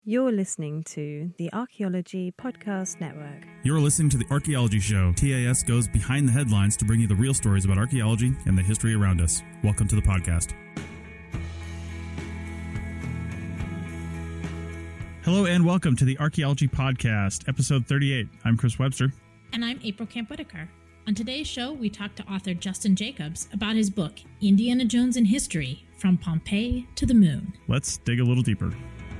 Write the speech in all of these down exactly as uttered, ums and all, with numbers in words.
You're listening to the Archaeology Podcast Network. You're listening to The Archaeology Show. T A S goes behind the headlines to bring you the real stories about archaeology and the history around us. Welcome to the podcast. Hello and welcome to the Archaeology Podcast, episode thirty-eight. I'm Chris Webster. And I'm April Camp Whitaker. On today's show, we talk to author Justin Jacobs about his book, Indiana Jones in History, From Pompeii to the Moon. Let's dig a little deeper.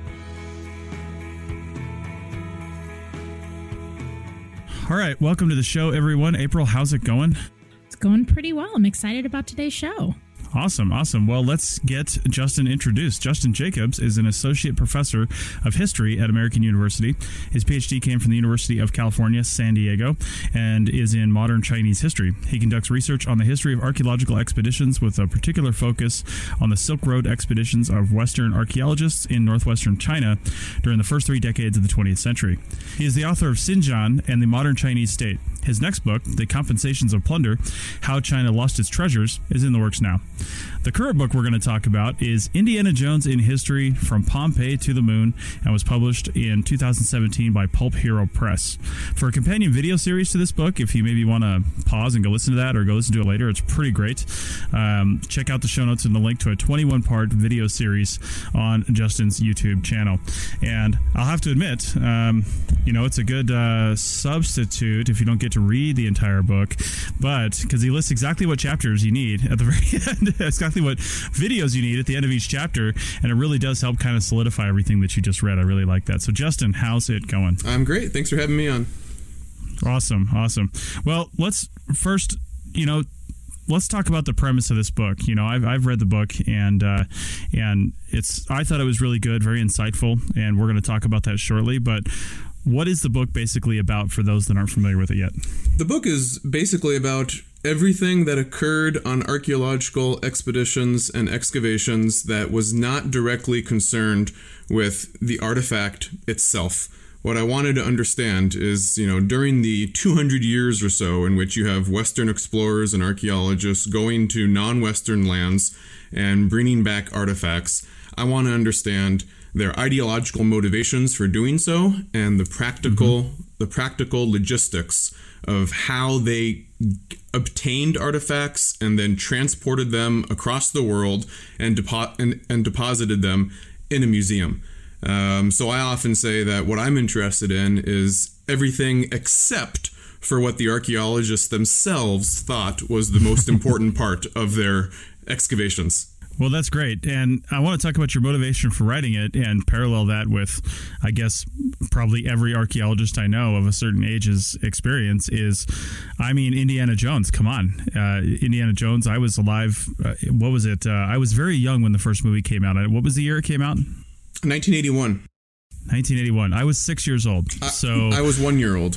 All right, welcome to the show, everyone. April, how's it going? It's going pretty well. I'm excited about today's show. Awesome, awesome. Well, let's get Justin introduced. Justin Jacobs is an associate professor of history at American University. His P H D came from the University of California, San Diego, and is in modern Chinese history. He conducts research on the history of archaeological expeditions with a particular focus on the Silk Road expeditions of Western archaeologists in northwestern China during the first three decades of the twentieth century. He is the author of Xinjiang and the Modern Chinese State. His next book, The Compensations of Plunder, How China Lost Its Treasures, is in the works now. The current book we're going to talk about is Indiana Jones in History, From Pompeii to the Moon, and was published in two thousand seventeen by Pulp Hero Press. For a companion video series to this book, if you maybe want to pause and go listen to that or go listen to it later, it's pretty great. Um, check out the show notes and the link to a twenty-one part video series on Justin's YouTube channel. And I'll have to admit, um, you know, it's a good uh, substitute if you don't get to read the entire book, but because he lists exactly what chapters you need at the very end, exactly what videos you need at the end of each chapter, and it really does help kind of solidify everything that you just read. I really like that. So, Justin, how's it going? I'm great. Thanks for having me on. Awesome, awesome. Well, let's first, you know, let's talk about the premise of this book. You know, I've I've read the book, and uh, and it's I thought it was really good, very insightful, and we're going to talk about that shortly. But what is the book basically about for those that aren't familiar with it yet? The book is basically about everything that occurred on archaeological expeditions and excavations that was not directly concerned with the artifact itself. What I wanted to understand is, you know, during the two hundred years or so in which you have Western explorers and archaeologists going to non-Western lands and bringing back artifacts, I want to understand their ideological motivations for doing so and the practical mm-hmm. the practical logistics of how they obtained artifacts and then transported them across the world and, depo- and, and deposited them in a museum. Um, so I often say that what I'm interested in is everything except for what the archaeologists themselves thought was the most important part of their excavations. Well, that's great. And I want to talk about your motivation for writing it and parallel that with, I guess, probably every archaeologist I know of a certain age's experience is, I mean, Indiana Jones. Come on. Uh, Indiana Jones, I was alive. Uh, what was it? Uh, I was very young when the first movie came out. What was the year it came out? nineteen eighty-one. nineteen eighty-one. I was six years old. So I, I was one year old.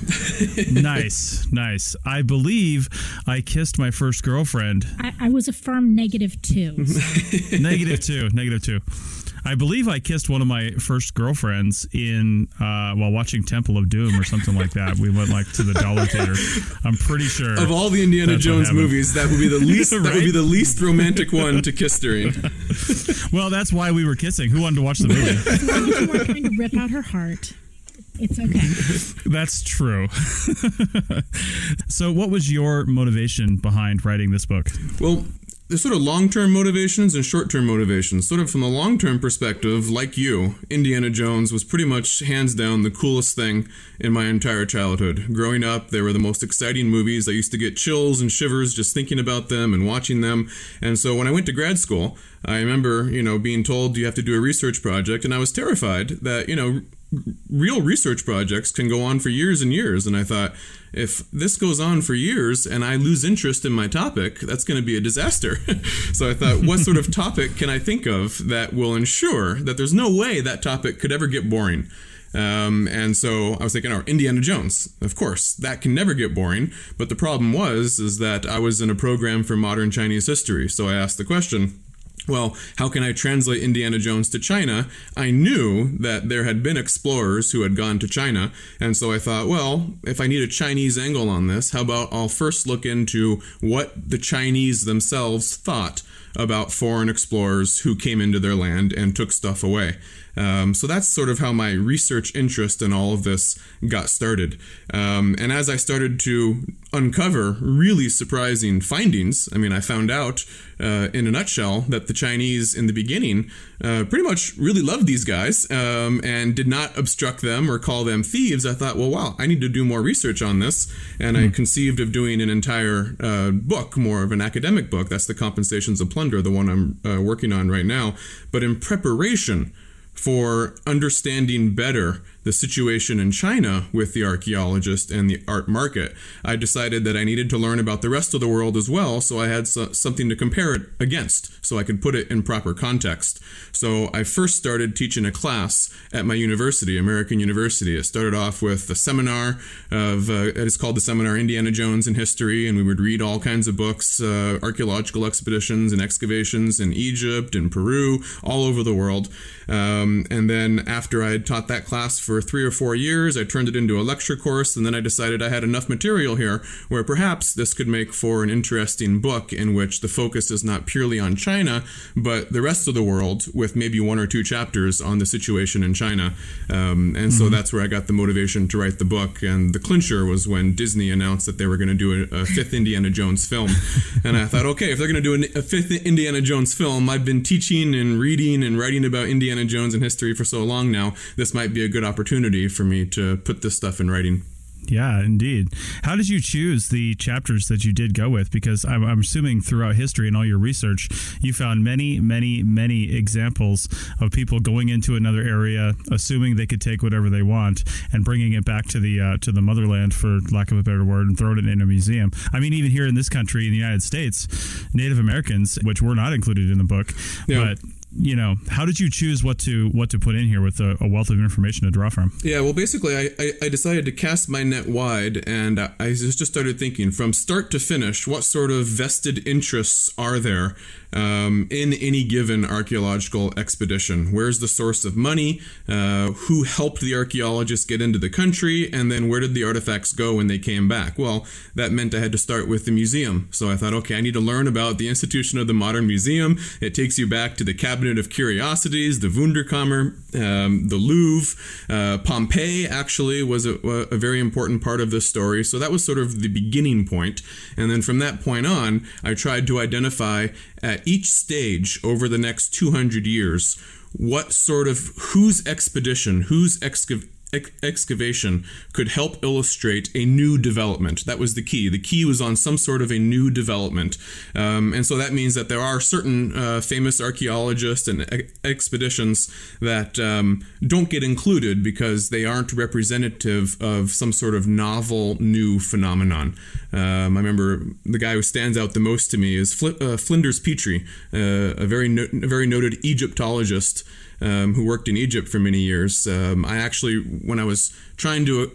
Nice, nice. I believe I kissed my first girlfriend. I, I was a firm negative two. negative two, negative two. I believe I kissed one of my first girlfriends in uh, while watching Temple of Doom or something like that. We went like to the Dollar Theater. I'm pretty sure. Of all the Indiana Jones movies, that would be the least. Right? That would be the least romantic one to kiss during. Well, that's why we were kissing. Who wanted to watch the movie? As long as you weren't trying to rip out her heart, it's okay. That's true. So, what was your motivation behind writing this book? Well, there's sort of long-term motivations and short-term motivations. Sort of from the long-term perspective, like you, Indiana Jones was pretty much hands down the coolest thing in my entire childhood. Growing up, they were the most exciting movies. I used to get chills and shivers just thinking about them and watching them. And so when I went to grad school, I remember, you know, being told you have to do a research project, and I was terrified that, you know, real research projects can go on for years and years. And I thought, if this goes on for years and I lose interest in my topic, that's going to be a disaster. So I thought, what sort of topic can I think of that will ensure that there's no way that topic could ever get boring? Um, and so I was thinking, oh, Indiana Jones, of course, that can never get boring. But the problem was, is that I was in a program for modern Chinese history. So I asked the question, well, how can I translate Indiana Jones to China? I knew that there had been explorers who had gone to China, and so I thought, well, if I need a Chinese angle on this, how about I'll first look into what the Chinese themselves thought about foreign explorers who came into their land and took stuff away. Um, so that's sort of how my research interest in all of this got started. Um, and as I started to uncover really surprising findings, I mean, I found out uh, in a nutshell that the Chinese in the beginning uh, pretty much really loved these guys um, and did not obstruct them or call them thieves. I thought, well, wow, I need to do more research on this. And mm. I conceived of doing an entire uh, book, more of an academic book. That's The Compensations of Plunder, the one I'm uh, working on right now. But in preparation for understanding better the situation in China with the archaeologist and the art market, I decided that I needed to learn about the rest of the world as well, so I had so, something to compare it against, so I could put it in proper context. So I first started teaching a class at my university, American University. I started off with a seminar of, uh, it's called the seminar Indiana Jones in History, and we would read all kinds of books, uh, archaeological expeditions and excavations in Egypt and Peru, all over the world. Um, and then after I had taught that class for For three or four years, I turned it into a lecture course, and then I decided I had enough material here where perhaps this could make for an interesting book in which the focus is not purely on China, but the rest of the world, with maybe one or two chapters on the situation in China. Um, and mm-hmm. so that's where I got the motivation to write the book. And the clincher was when Disney announced that they were going to do a, a fifth Indiana Jones film. And I thought, okay, if they're going to do a, a fifth Indiana Jones film, I've been teaching and reading and writing about Indiana Jones and history for so long now, this might be a good opportunity opportunity for me to put this stuff in writing. Yeah, indeed. How did you choose the chapters that you did go with? Because I'm, I'm assuming throughout history and all your research, you found many, many, many examples of people going into another area, assuming they could take whatever they want, and bringing it back to the uh, to the motherland, for lack of a better word, and throwing it in a museum. I mean, even here in this country, in the United States, Native Americans, which were not included in the book, yeah. but you know, how did you choose what to what to put in here with a, a wealth of information to draw from? Yeah, well, basically, I, I, I decided to cast my net wide, and I, I just started thinking from start to finish, what sort of vested interests are there um, in any given archaeological expedition? Where's the source of money? Uh, who helped the archaeologists get into the country? And then where did the artifacts go when they came back? Well, that meant I had to start with the museum. So I thought, okay, I need to learn about the institution of the modern museum. It takes you back to the cabinet of Curiosities, the Wunderkammer, um, the Louvre. Uh, Pompeii actually was a, a very important part of this story. So that was sort of the beginning point. And then from that point on, I tried to identify at each stage over the next two hundred years, what sort of, whose expedition, whose excav- ex- excavation could help illustrate a new development. That was the key. The key was on some sort of a new development. Um, and so that means that there are certain uh, famous archaeologists and ex- expeditions that um, don't get included because they aren't representative of some sort of novel new phenomenon. Um, I remember the guy who stands out the most to me is Fl- uh, Flinders Petrie, uh, a very no- a very noted Egyptologist um, who worked in Egypt for many years. Um, I actually, when I was trying to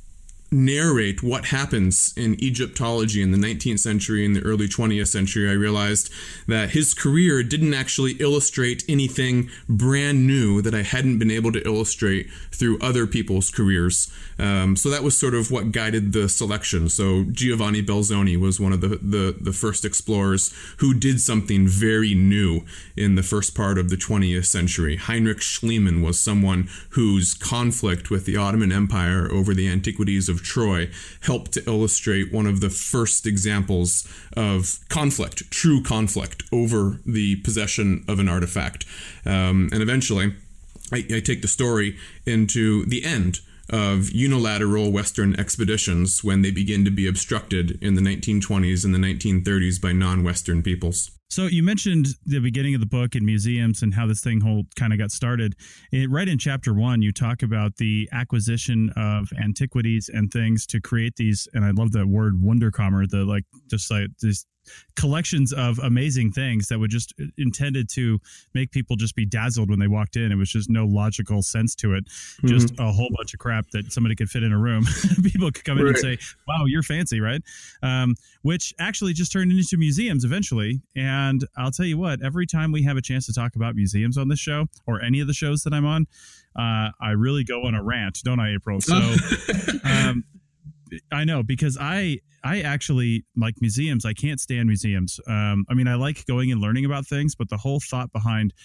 narrate what happens in Egyptology in the nineteenth century and the early twentieth century, I realized that his career didn't actually illustrate anything brand new that I hadn't been able to illustrate through other people's careers. Um, so that was sort of what guided the selection. So Giovanni Belzoni was one of the, the, the first explorers who did something very new in the first part of the twentieth century. Heinrich Schliemann was someone whose conflict with the Ottoman Empire over the antiquities of Troy helped to illustrate one of the first examples of conflict, true conflict over the possession of an artifact. Um, and eventually, I, I take the story into the end of unilateral Western expeditions when they begin to be obstructed in the nineteen twenties and the nineteen thirties by non-Western peoples. So you mentioned the beginning of the book and museums and how this thing whole kind of got started. It, right in chapter one, you talk about the acquisition of antiquities and things to create these, and I love that word Wunderkammer, the like just like these collections of amazing things that were just intended to make people just be dazzled when they walked in. It was just no logical sense to it. Mm-hmm. Just a whole bunch of crap that somebody could fit in a room. People could come in right. and say, wow, you're fancy, right? Um, which actually just turned into museums eventually. And I'll tell you what, every time we have a chance to talk about museums on this show or any of the shows that I'm on, uh, I really go on a rant, don't I, April? So um, I know, because I I actually like museums. I can't stand museums. Um, I mean, I like going and learning about things, but the whole thought behind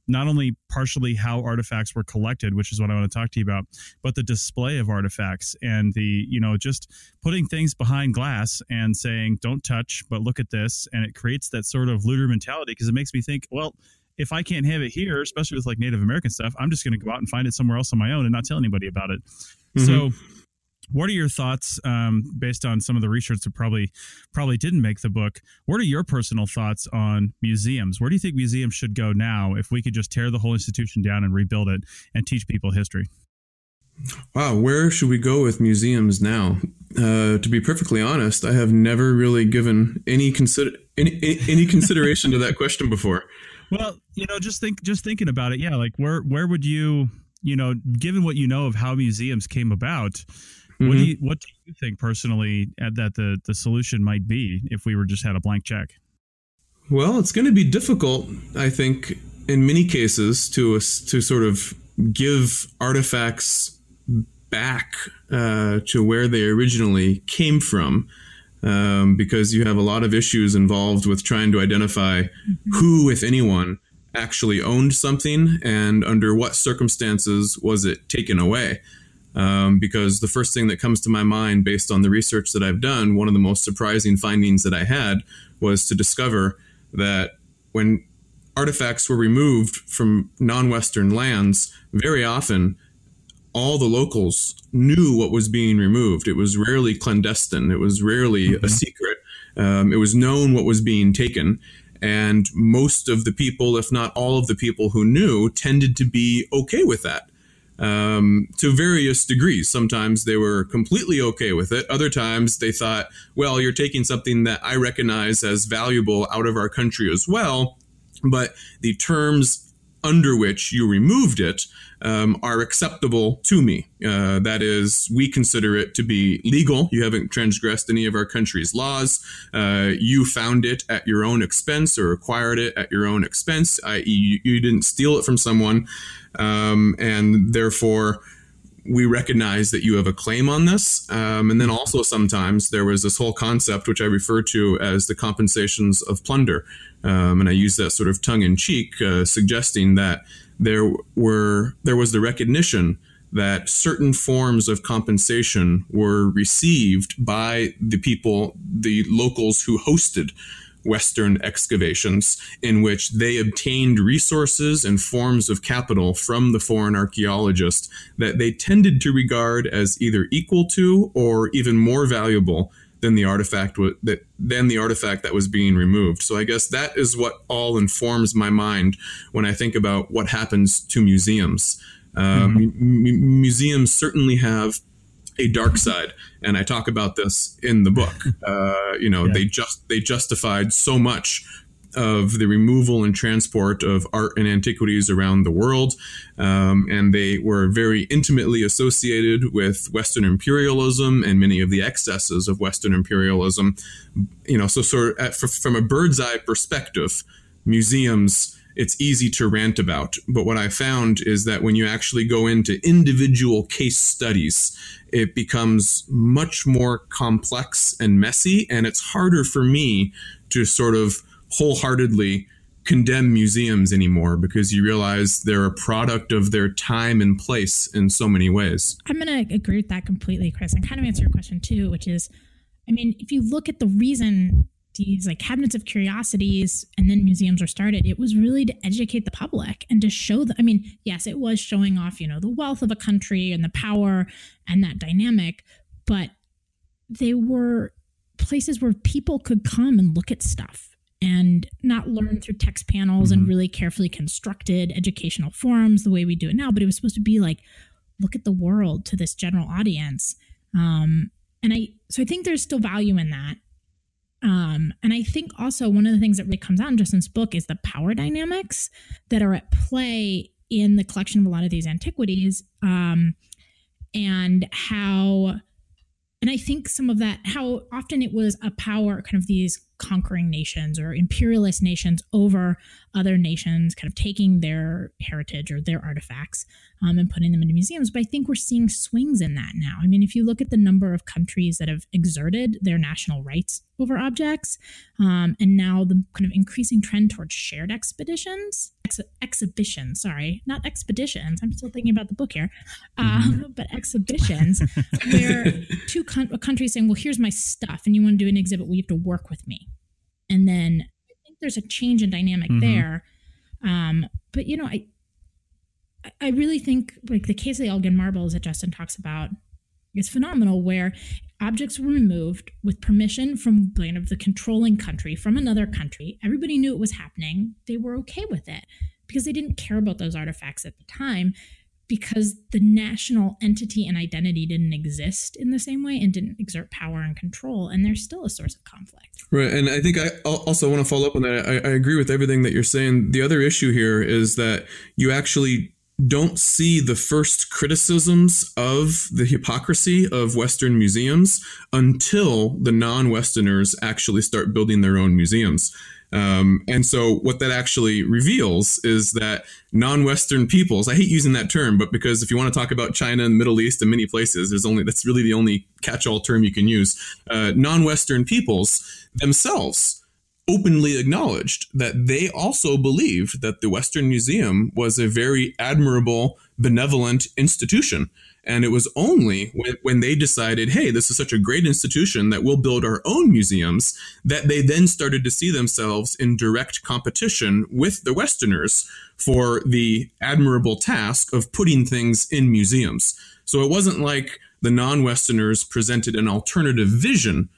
not only partially how artifacts were collected, which is what I want to talk to you about, but the display of artifacts and the, you know, just putting things behind glass and saying, don't touch, but look at this. And it creates that sort of looter mentality, because it makes me think, well, if I can't have it here, especially with like Native American stuff, I'm just going to go out and find it somewhere else on my own and not tell anybody about it. Mm-hmm. So what are your thoughts, um, based on some of the research that probably probably didn't make the book? What are your personal thoughts on museums? Where do you think museums should go now if we could just tear the whole institution down and rebuild it and teach people history? Wow, where should we go with museums now? Uh, to be perfectly honest, I have never really given any consider any, any consideration to that question before. Well, you know, just think, just thinking about it, yeah, like where where would you, you know, given what you know of how museums came about, what mm-hmm. do you, what do you think personally that the, the solution might be if we were just had a blank check? Well, it's going to be difficult, I think, in many cases to to sort of give artifacts back uh, to where they originally came from, um, because you have a lot of issues involved with trying to identify mm-hmm. who, if anyone, actually owned something and under what circumstances was it taken away. Um, because the first thing that comes to my mind based on the research that I've done, one of the most surprising findings that I had was to discover that when artifacts were removed from non-Western lands, very often all the locals knew what was being removed. It was rarely clandestine. It was rarely mm-hmm. a secret. Um, it was known what was being taken. And most of the people, if not all of the people who knew, tended to be okay with that. Um, to various degrees. Sometimes they were completely okay with it. Other times they thought, well, you're taking something that I recognize as valuable out of our country as well, but the terms under which you removed it um, are acceptable to me. Uh, that is, we consider it to be legal. You haven't transgressed any of our country's laws. Uh, you found it at your own expense or acquired it at your own expense, that is you, you didn't steal it from someone. Um, and therefore, we recognize that you have a claim on this. Um, and then also sometimes there was this whole concept, which I refer to as the compensations of plunder. Um, and I use that sort of tongue in cheek, uh, suggesting that there were there was the recognition that certain forms of compensation were received by the people, the locals who hosted Western excavations, in which they obtained resources and forms of capital from the foreign archaeologist that they tended to regard as either equal to or even more valuable than the artifact w- that than the artifact that was being removed. So I guess that is what all informs my mind when I think about what happens to museums. Uh, mm-hmm. m- museums certainly have a dark side, and I talk about this in the book. Uh, you know, yeah. they just they justified so much of the removal and transport of art and antiquities around the world, um, and they were very intimately associated with Western imperialism and many of the excesses of Western imperialism. You know, so sort of at, from a bird's eye perspective, museums, it's easy to rant about. But what I found is that when you actually go into individual case studies, it becomes much more complex and messy, and it's harder for me to sort of wholeheartedly condemn museums anymore, because you realize they're a product of their time and place in so many ways. I'm going to agree with that completely, Chris, and kind of answer your question too, which is, I mean, if you look at the reason these like cabinets of curiosities and then museums were started, it was really to educate the public and to show that, I mean, yes, it was showing off, you know, the wealth of a country and the power and that dynamic, but they were places where people could come and look at stuff and not learn through text panels mm-hmm. and really carefully constructed educational forums the way we do it now, but it was supposed to be like, look at the world to this general audience. Um, and I, so I think there's still value in that. Um, and I think also one of the things that really comes out in Justin's book is the power dynamics that are at play in the collection of a lot of these antiquities, um, and how, and I think some of that, how often it was a power, kind of these conquering nations or imperialist nations over other nations, kind of taking their heritage or their artifacts um, and putting them into museums. But I think we're seeing swings in that now. I mean, if you look at the number of countries that have exerted their national rights over objects, um, and now the kind of increasing trend towards shared expeditions, ex- exhibitions, sorry, not expeditions. I'm still thinking about the book here, um, but exhibitions where two con- countries saying, well, here's my stuff and you want to do an exhibit, well, you have to work with me. And then I think there's a change in dynamic mm-hmm. there. Um, but, you know, I I really think like the case of the Elgin marbles that Justin talks about is phenomenal, where objects were removed with permission from kind of the controlling country, from another country. Everybody knew it was happening. They were okay with it because they didn't care about those artifacts at the time, because the national entity and identity didn't exist in the same way and didn't exert power and control. And there's still a source of conflict. Right. And I think I also want to follow up on that. I, I agree with everything that you're saying. The other issue here is that you actually don't see the first criticisms of the hypocrisy of Western museums until the non-Westerners actually start building their own museums. Um, and so what that actually reveals is that non-Western peoples, I hate using that term, but because if you want to talk about China and the Middle East and many places, there's only, that's really the only catch-all term you can use. Uh, non-Western peoples themselves openly acknowledged that they also believed that the Western Museum was a very admirable, benevolent institution. And it was only when, when they decided, hey, this is such a great institution that we'll build our own museums, that they then started to see themselves in direct competition with the Westerners for the admirable task of putting things in museums. So it wasn't like the non-Westerners presented an alternative vision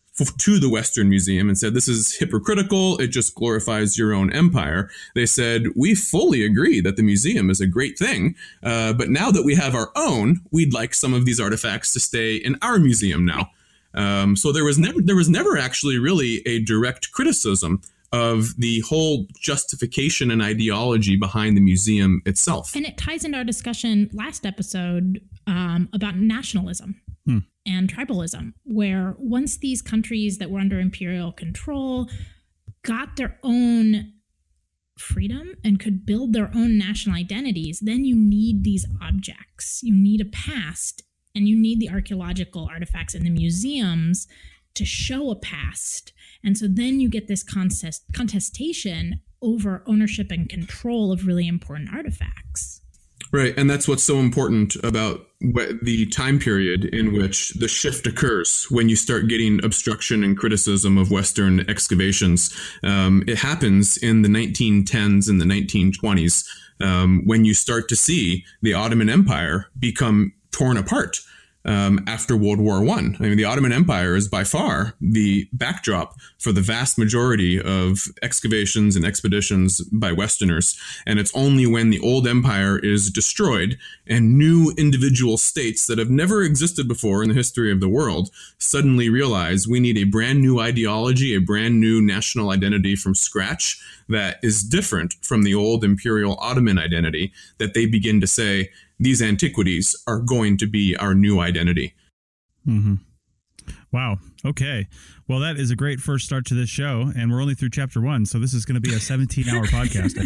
to the Western Museum and said, this is hypocritical, it just glorifies your own empire. They said, we fully agree that the museum is a great thing, uh, but now that we have our own, we'd like some of these artifacts to stay in our museum now. Um, so there was never there was never actually really a direct criticism of the whole justification and ideology behind the museum itself. And it ties into our discussion last episode um, about nationalism. Hmm. And tribalism, where once these countries that were under imperial control got their own freedom and could build their own national identities, then you need these objects. You need a past, and you need the archaeological artifacts in the museums to show a past. And so then you get this contest contestation over ownership and control of really important artifacts. Right. And that's what's so important about the time period in which the shift occurs when you start getting obstruction and criticism of Western excavations. Um, it happens in the nineteen tens and the nineteen twenties um, when you start to see the Ottoman Empire become torn apart. Um, after World War One. I mean, the Ottoman Empire is by far the backdrop for the vast majority of excavations and expeditions by Westerners. And it's only when the old empire is destroyed and new individual states that have never existed before in the history of the world suddenly realize we need a brand new ideology, a brand new national identity from scratch that is different from the old imperial Ottoman identity, that they begin to say, these antiquities are going to be our new identity. Mm-hmm. Wow. Okay. Well, that is a great first start to this show, and we're only through chapter one, so this is going to be a seventeen-hour podcast,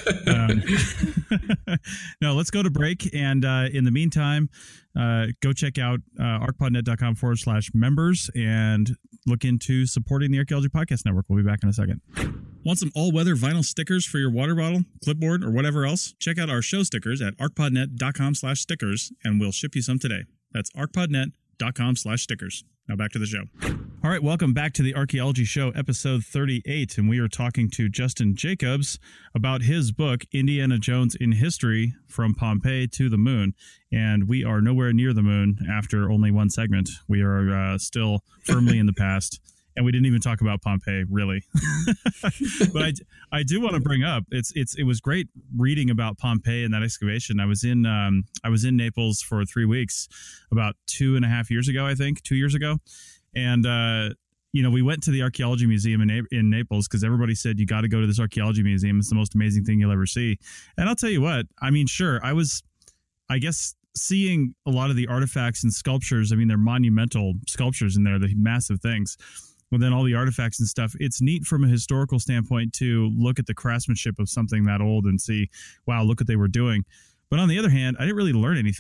I think. Um, no, let's go to break, and uh, in the meantime, uh, go check out uh, arcpodnet.com forward slash members and look into supporting the Archaeology Podcast Network. We'll be back in a second. Want some all-weather vinyl stickers for your water bottle, clipboard, or whatever else? Check out our show stickers at arcpodnet.com slash stickers, and we'll ship you some today. That's arcpodnet.com slash stickers. Now back to the show. All right, welcome back to the Archaeology Show, episode thirty-eight, and we are talking to Justin Jacobs about his book, Indiana Jones in History, From Pompeii to the Moon. And we are nowhere near the moon after only one segment. We are uh, still firmly in the past. And we didn't even talk about Pompeii, really. But I, I do want to bring up it's it's it was great reading about Pompeii and that excavation. I was in um I was in Naples for three weeks about two and a half years ago, I think, two years ago, and uh, you know we went to the archaeology museum in in Naples because everybody said you got to go to this archaeology museum. It's the most amazing thing you'll ever see. And I'll tell you what, I mean, sure, I was, I guess, seeing a lot of the artifacts and sculptures. I mean, they're monumental sculptures in there, the massive things. Well, then all the artifacts and stuff, it's neat from a historical standpoint to look at the craftsmanship of something that old and see, wow, look what they were doing. But on the other hand, I didn't really learn anything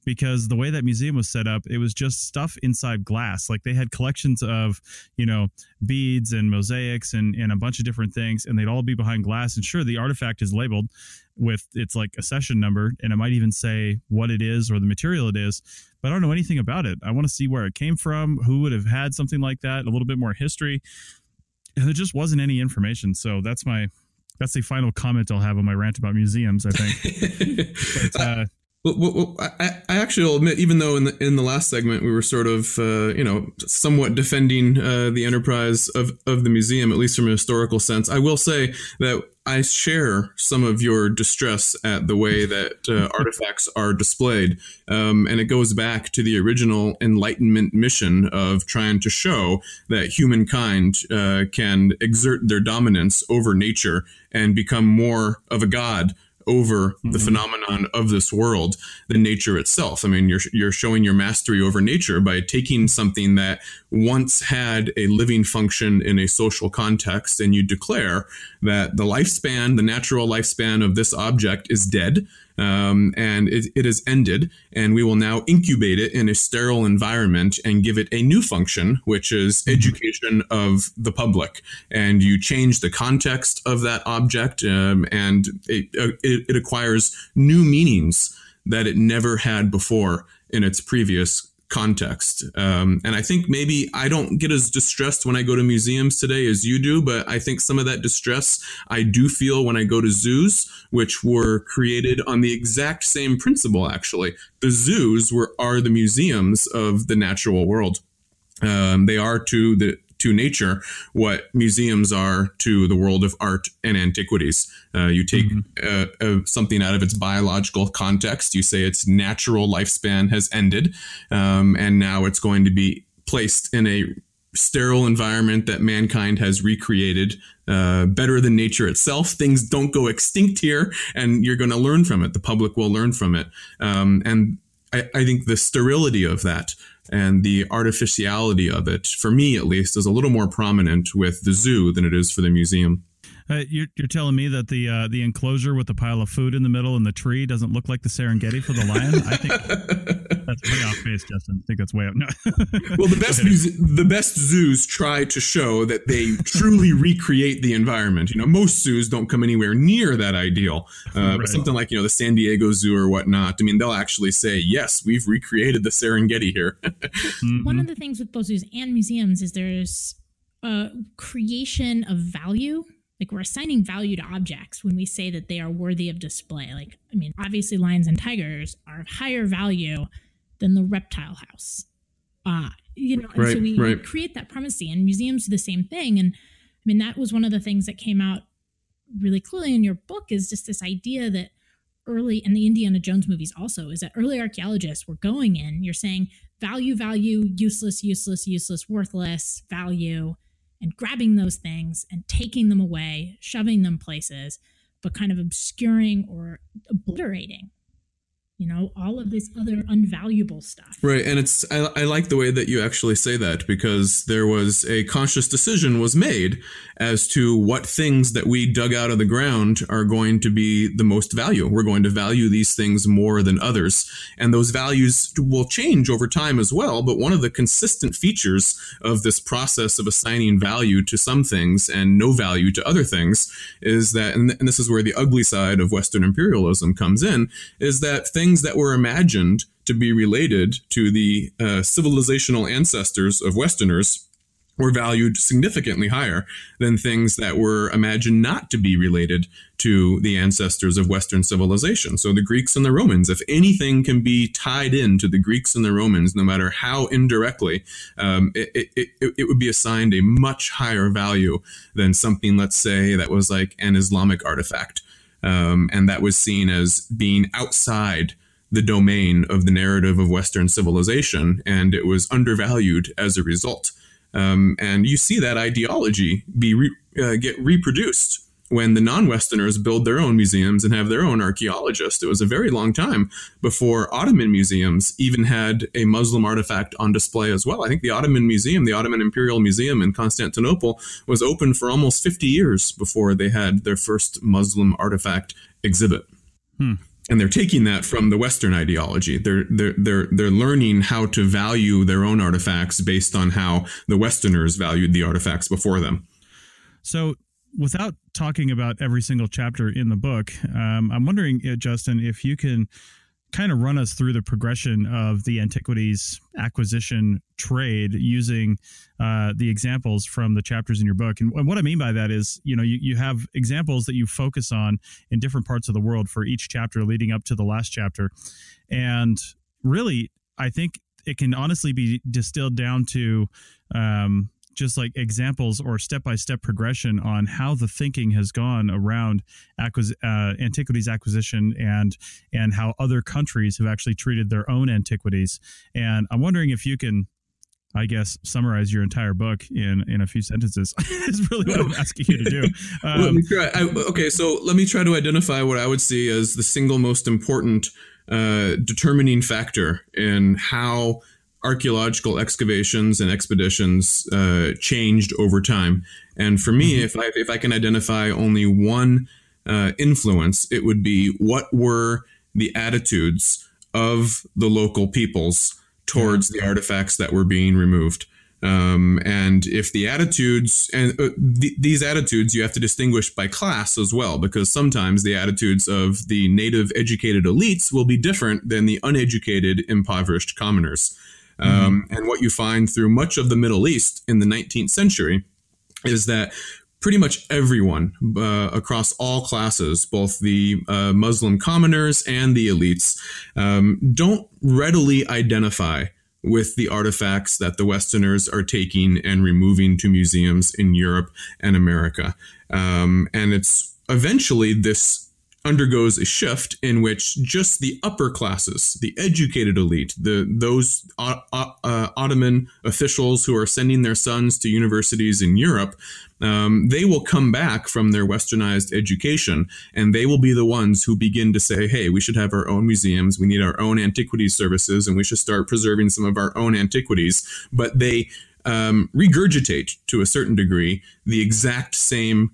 because the way that museum was set up, it was just stuff inside glass. Like they had collections of, you know, beads and mosaics and, and a bunch of different things, and they'd all be behind glass. And sure, the artifact is labeled with its like accession number, and it might even say what it is or the material it is, but I don't know anything about it. I want to see where it came from, who would have had something like that, a little bit more history. And there just wasn't any information. So that's my that's the final comment I'll have on my rant about museums, I think. but, uh, Well, well, well, I, I actually will admit, even though in the in the last segment we were sort of, uh, you know, somewhat defending uh, the enterprise of, of the museum, at least from a historical sense, I will say that I share some of your distress at the way that uh, artifacts are displayed. Um, and it goes back to the original Enlightenment mission of trying to show that humankind uh, can exert their dominance over nature and become more of a god over the mm-hmm. phenomenon of this world than nature itself. I mean, you're you're showing your mastery over nature by taking something that once had a living function in a social context, and you declare that the lifespan, the natural lifespan of this object is dead, um, and it, it is ended, and we will now incubate it in a sterile environment and give it a new function, which is education of the public. And you change the context of that object, um, and it, it, it acquires new meanings that it never had before in its previous context. Um, and I think maybe I don't get as distressed when I go to museums today as you do, but I think some of that distress I do feel when I go to zoos, which were created on the exact same principle, actually. The zoos were are the museums of the natural world. Um, they are to the to nature what museums are to the world of art and antiquities. Uh, you take mm-hmm. uh, uh, something out of its biological context, you say its natural lifespan has ended, um, and now it's going to be placed in a sterile environment that mankind has recreated uh, better than nature itself. Things don't go extinct here, and you're going to learn from it. The public will learn from it. Um, and I, I think the sterility of that and the artificiality of it, for me at least, is a little more prominent with the zoo than it is for the museum. Uh, you're, you're telling me that the uh, the enclosure with the pile of food in the middle and the tree doesn't look like the Serengeti for the lion? I think that's way off base, Justin. I think that's way up. No. Well, the best muse- the best zoos try to show that they truly recreate the environment. You know, most zoos don't come anywhere near that ideal. Uh, right. But something like, you know, the San Diego Zoo or whatnot, I mean, they'll actually say, yes, we've recreated the Serengeti here. Mm-hmm. One of the things with both zoos and museums is there's a creation of value. Like, we're assigning value to objects when we say that they are worthy of display. Like, I mean, obviously lions and tigers are of higher value than the reptile house. Uh, you know, and right, so we right. create that primacy, and museums do the same thing. And I mean, that was one of the things that came out really clearly in your book, is just this idea that early, and the Indiana Jones movies also, is that early archaeologists were going in, you're saying value, value, useless, useless, useless, worthless, value, and grabbing those things and taking them away, shoving them places, but kind of obscuring or obliterating, you know, all of this other unvaluable stuff. Right. And it's, I, I like the way that you actually say that, because there was a conscious decision was made as to what things that we dug out of the ground are going to be the most value. We're going to value these things more than others. And those values will change over time as well. But one of the consistent features of this process of assigning value to some things and no value to other things is that, and this is where the ugly side of Western imperialism comes in, is that things Things that were imagined to be related to the uh, civilizational ancestors of Westerners were valued significantly higher than things that were imagined not to be related to the ancestors of Western civilization. So the Greeks and the Romans, if anything can be tied into the Greeks and the Romans, no matter how indirectly, um, it, it, it, it would be assigned a much higher value than something, let's say, that was like an Islamic artifact. Um, and that was seen as being outside the domain of the narrative of Western civilization, and it was undervalued as a result. Um, and you see that ideology be re- uh, get reproduced when the non-Westerners build their own museums and have their own archaeologists. It was a very long time before Ottoman museums even had a Muslim artifact on display as well. I think the Ottoman Museum, the Ottoman Imperial Museum in Constantinople, was open for almost fifty years before they had their first Muslim artifact exhibit. Hmm. and they're taking that from the Western ideology. They're they're they're they're learning how to value their own artifacts based on how the Westerners valued the artifacts before them. So, without talking about every single chapter in the book, um, I'm wondering, uh, Justin, if you can kind of run us through the progression of the antiquities acquisition trade using uh, the examples from the chapters in your book. And what I mean by that is, you know, you, you have examples that you focus on in different parts of the world for each chapter leading up to the last chapter. And really, I think it can honestly be distilled down to um, just like examples or step-by-step progression on how the thinking has gone around acquis- uh, antiquities acquisition and and how other countries have actually treated their own antiquities. And I'm wondering if you can, I guess, summarize your entire book in, in a few sentences. Is really what I'm asking you to do. Um, let me try. I, okay, so let me try to identify what I would see as the single most important uh, determining factor in how archaeological excavations and expeditions uh, changed over time. And for me, mm-hmm. if I if I can identify only one uh, influence, it would be what were the attitudes of the local peoples towards the artifacts that were being removed. Um, and if the attitudes and uh, th- these attitudes you have to distinguish by class as well, because sometimes the attitudes of the native educated elites will be different than the uneducated, impoverished commoners. Um, mm-hmm. And what you find through much of the Middle East in the nineteenth century is that pretty much everyone uh, across all classes, both the uh, Muslim commoners and the elites, um, don't readily identify with the artifacts that the Westerners are taking and removing to museums in Europe and America. Um, and it's eventually this undergoes a shift in which just the upper classes, the educated elite, the those uh, uh, Ottoman officials who are sending their sons to universities in Europe, um, they will come back from their westernized education, and they will be the ones who begin to say, hey, we should have our own museums, we need our own antiquities services, and we should start preserving some of our own antiquities. But they um, regurgitate, to a certain degree, the exact same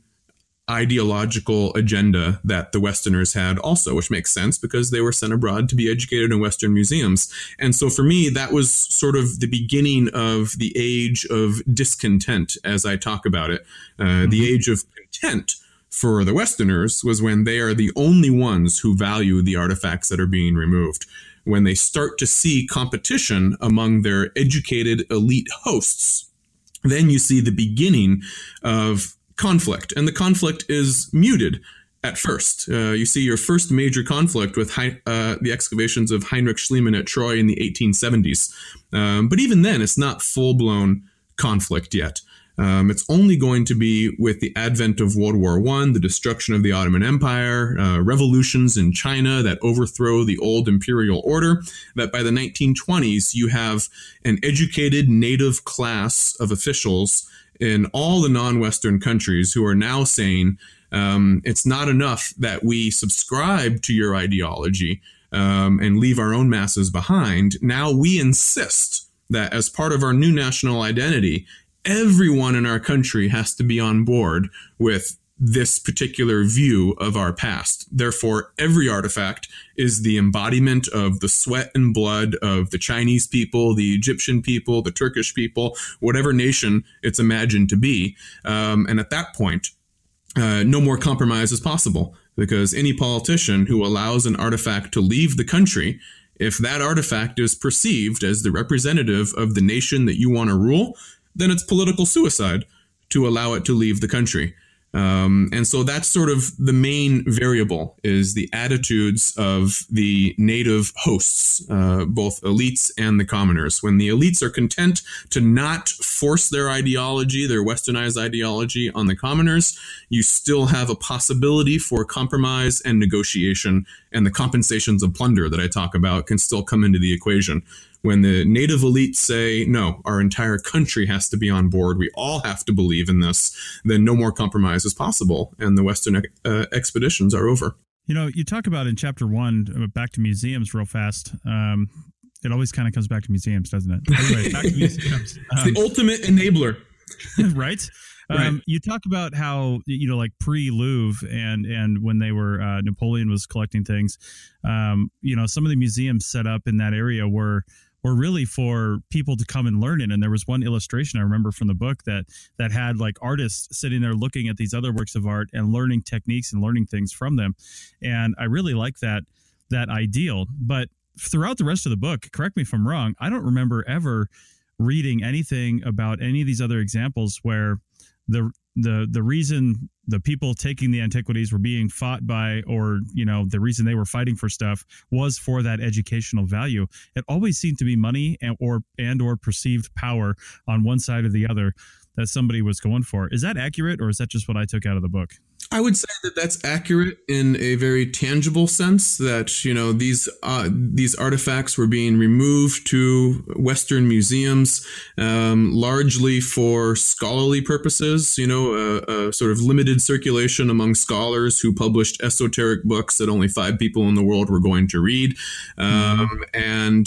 ideological agenda that the Westerners had also, which makes sense because they were sent abroad to be educated in Western museums. And so for me, that was sort of the beginning of the age of discontent, as I talk about it. Uh, mm-hmm. The age of content for the Westerners was when they are the only ones who value the artifacts that are being removed. When they start to see competition among their educated elite hosts, then you see the beginning of conflict, and the conflict is muted at first. Uh, you see your first major conflict with He- uh, the excavations of Heinrich Schliemann at Troy in the eighteen seventies. Um, but even then, it's not full-blown conflict yet. Um, it's only going to be with the advent of World War One, the destruction of the Ottoman Empire, uh, revolutions in China that overthrow the old imperial order, that by the nineteen twenties, you have an educated native class of officials in all the non-Western countries who are now saying um, it's not enough that we subscribe to your ideology um, and leave our own masses behind. Now we insist that as part of our new national identity, everyone in our country has to be on board with this particular view of our past. Therefore, every artifact is the embodiment of the sweat and blood of the Chinese people, the Egyptian people, the Turkish people, whatever nation it's imagined to be. Um, and at that point, uh, no more compromise is possible, because any politician who allows an artifact to leave the country, if that artifact is perceived as the representative of the nation that you want to rule, then it's political suicide to allow it to leave the country. Um, and so that's sort of the main variable, is the attitudes of the native hosts, uh, both elites and the commoners. When the elites are content to not force their ideology, their westernized ideology, on the commoners, you still have a possibility for compromise and negotiation, and the compensations of plunder that I talk about can still come into the equation. When the native elites say, no, our entire country has to be on board, we all have to believe in this, then no more compromise is possible, and the Western uh, expeditions are over. You know, you talk about in chapter one, back to museums real fast. Um, it always kind of comes back to museums, doesn't it? Anyway, back to museums. It's um, the ultimate enabler. Right? Um, Right. You talk about how, you know, like pre-Louvre and and when they were uh, Napoleon was collecting things, um, you know, some of the museums set up in that area were were really for people to come and learn it. And there was one illustration I remember from the book that that had like artists sitting there looking at these other works of art and learning techniques and learning things from them. And I really like that that ideal. But throughout the rest of the book, correct me if I'm wrong, I don't remember ever reading anything about any of these other examples where the the the reason the people taking the antiquities were being fought by, or, you know, the reason they were fighting for stuff was for that educational value. It always seemed to be money and or and or perceived power on one side or the other that somebody was going for. Is that accurate, or is that just what I took out of the book? I would say that that's accurate in a very tangible sense, that, you know, these uh, these artifacts were being removed to Western museums, um, largely for scholarly purposes, you know, a, a sort of limited circulation among scholars who published esoteric books that only five people in the world were going to read. Um, mm-hmm. And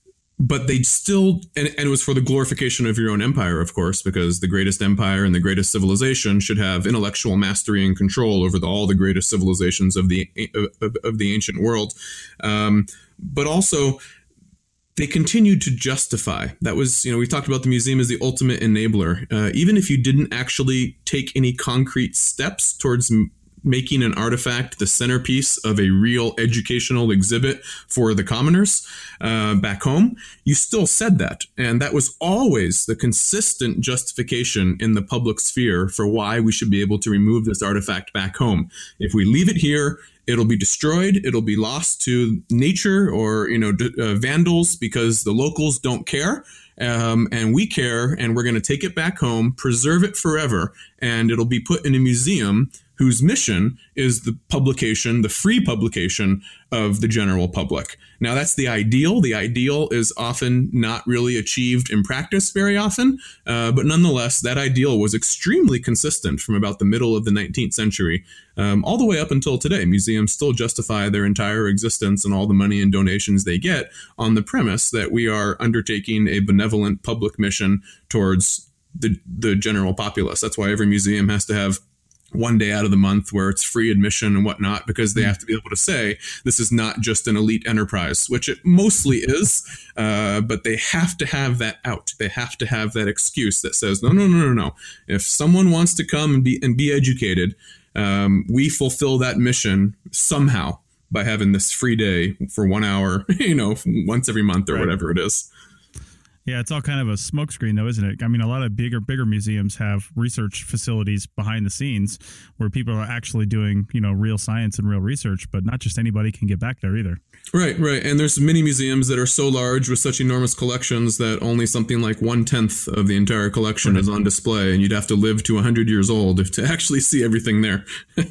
But they still, and, and it was for the glorification of your own empire, of course, because the greatest empire and the greatest civilization should have intellectual mastery and control over the, all the greatest civilizations of the of, of the ancient world. Um, but also, they continued to justify. That was, you know, we talked about the museum as the ultimate enabler. Uh, even if you didn't actually take any concrete steps towards m- making an artifact the centerpiece of a real educational exhibit for the commoners uh, back home, you still said that. And that was always the consistent justification in the public sphere for why we should be able to remove this artifact back home. If we leave it here, it'll be destroyed. It'll be lost to nature or, you know, d- uh, vandals, because the locals don't care. Um, and we care, and we're going to take it back home, preserve it forever, and it'll be put in a museum whose mission is the publication, the free publication of the general public. Now, that's the ideal. The ideal is often not really achieved in practice very often, uh, but nonetheless, that ideal was extremely consistent from about the middle of the nineteenth century um, all the way up until today. Museums still justify their entire existence and all the money and donations they get on the premise that we are undertaking a benevolent public mission towards the, the general populace. That's why every museum has to have one day out of the month where it's free admission and whatnot, because they have to be able to say this is not just an elite enterprise, which it mostly is, uh, but they have to have that out. They have to have that excuse that says, no, no, no, no, no. If someone wants to come and be and be educated, um, we fulfill that mission somehow by having this free day for one hour, you know, once every month or right. whatever it is. Yeah, it's all kind of a smokescreen, though, isn't it? I mean, a lot of bigger, bigger museums have research facilities behind the scenes where people are actually doing, you know, real science and real research, but not just anybody can get back there either. Right, right. And there's many museums that are so large with such enormous collections that only something like one-tenth of the entire collection right. is on display, and you'd have to live to one hundred years old to actually see everything there.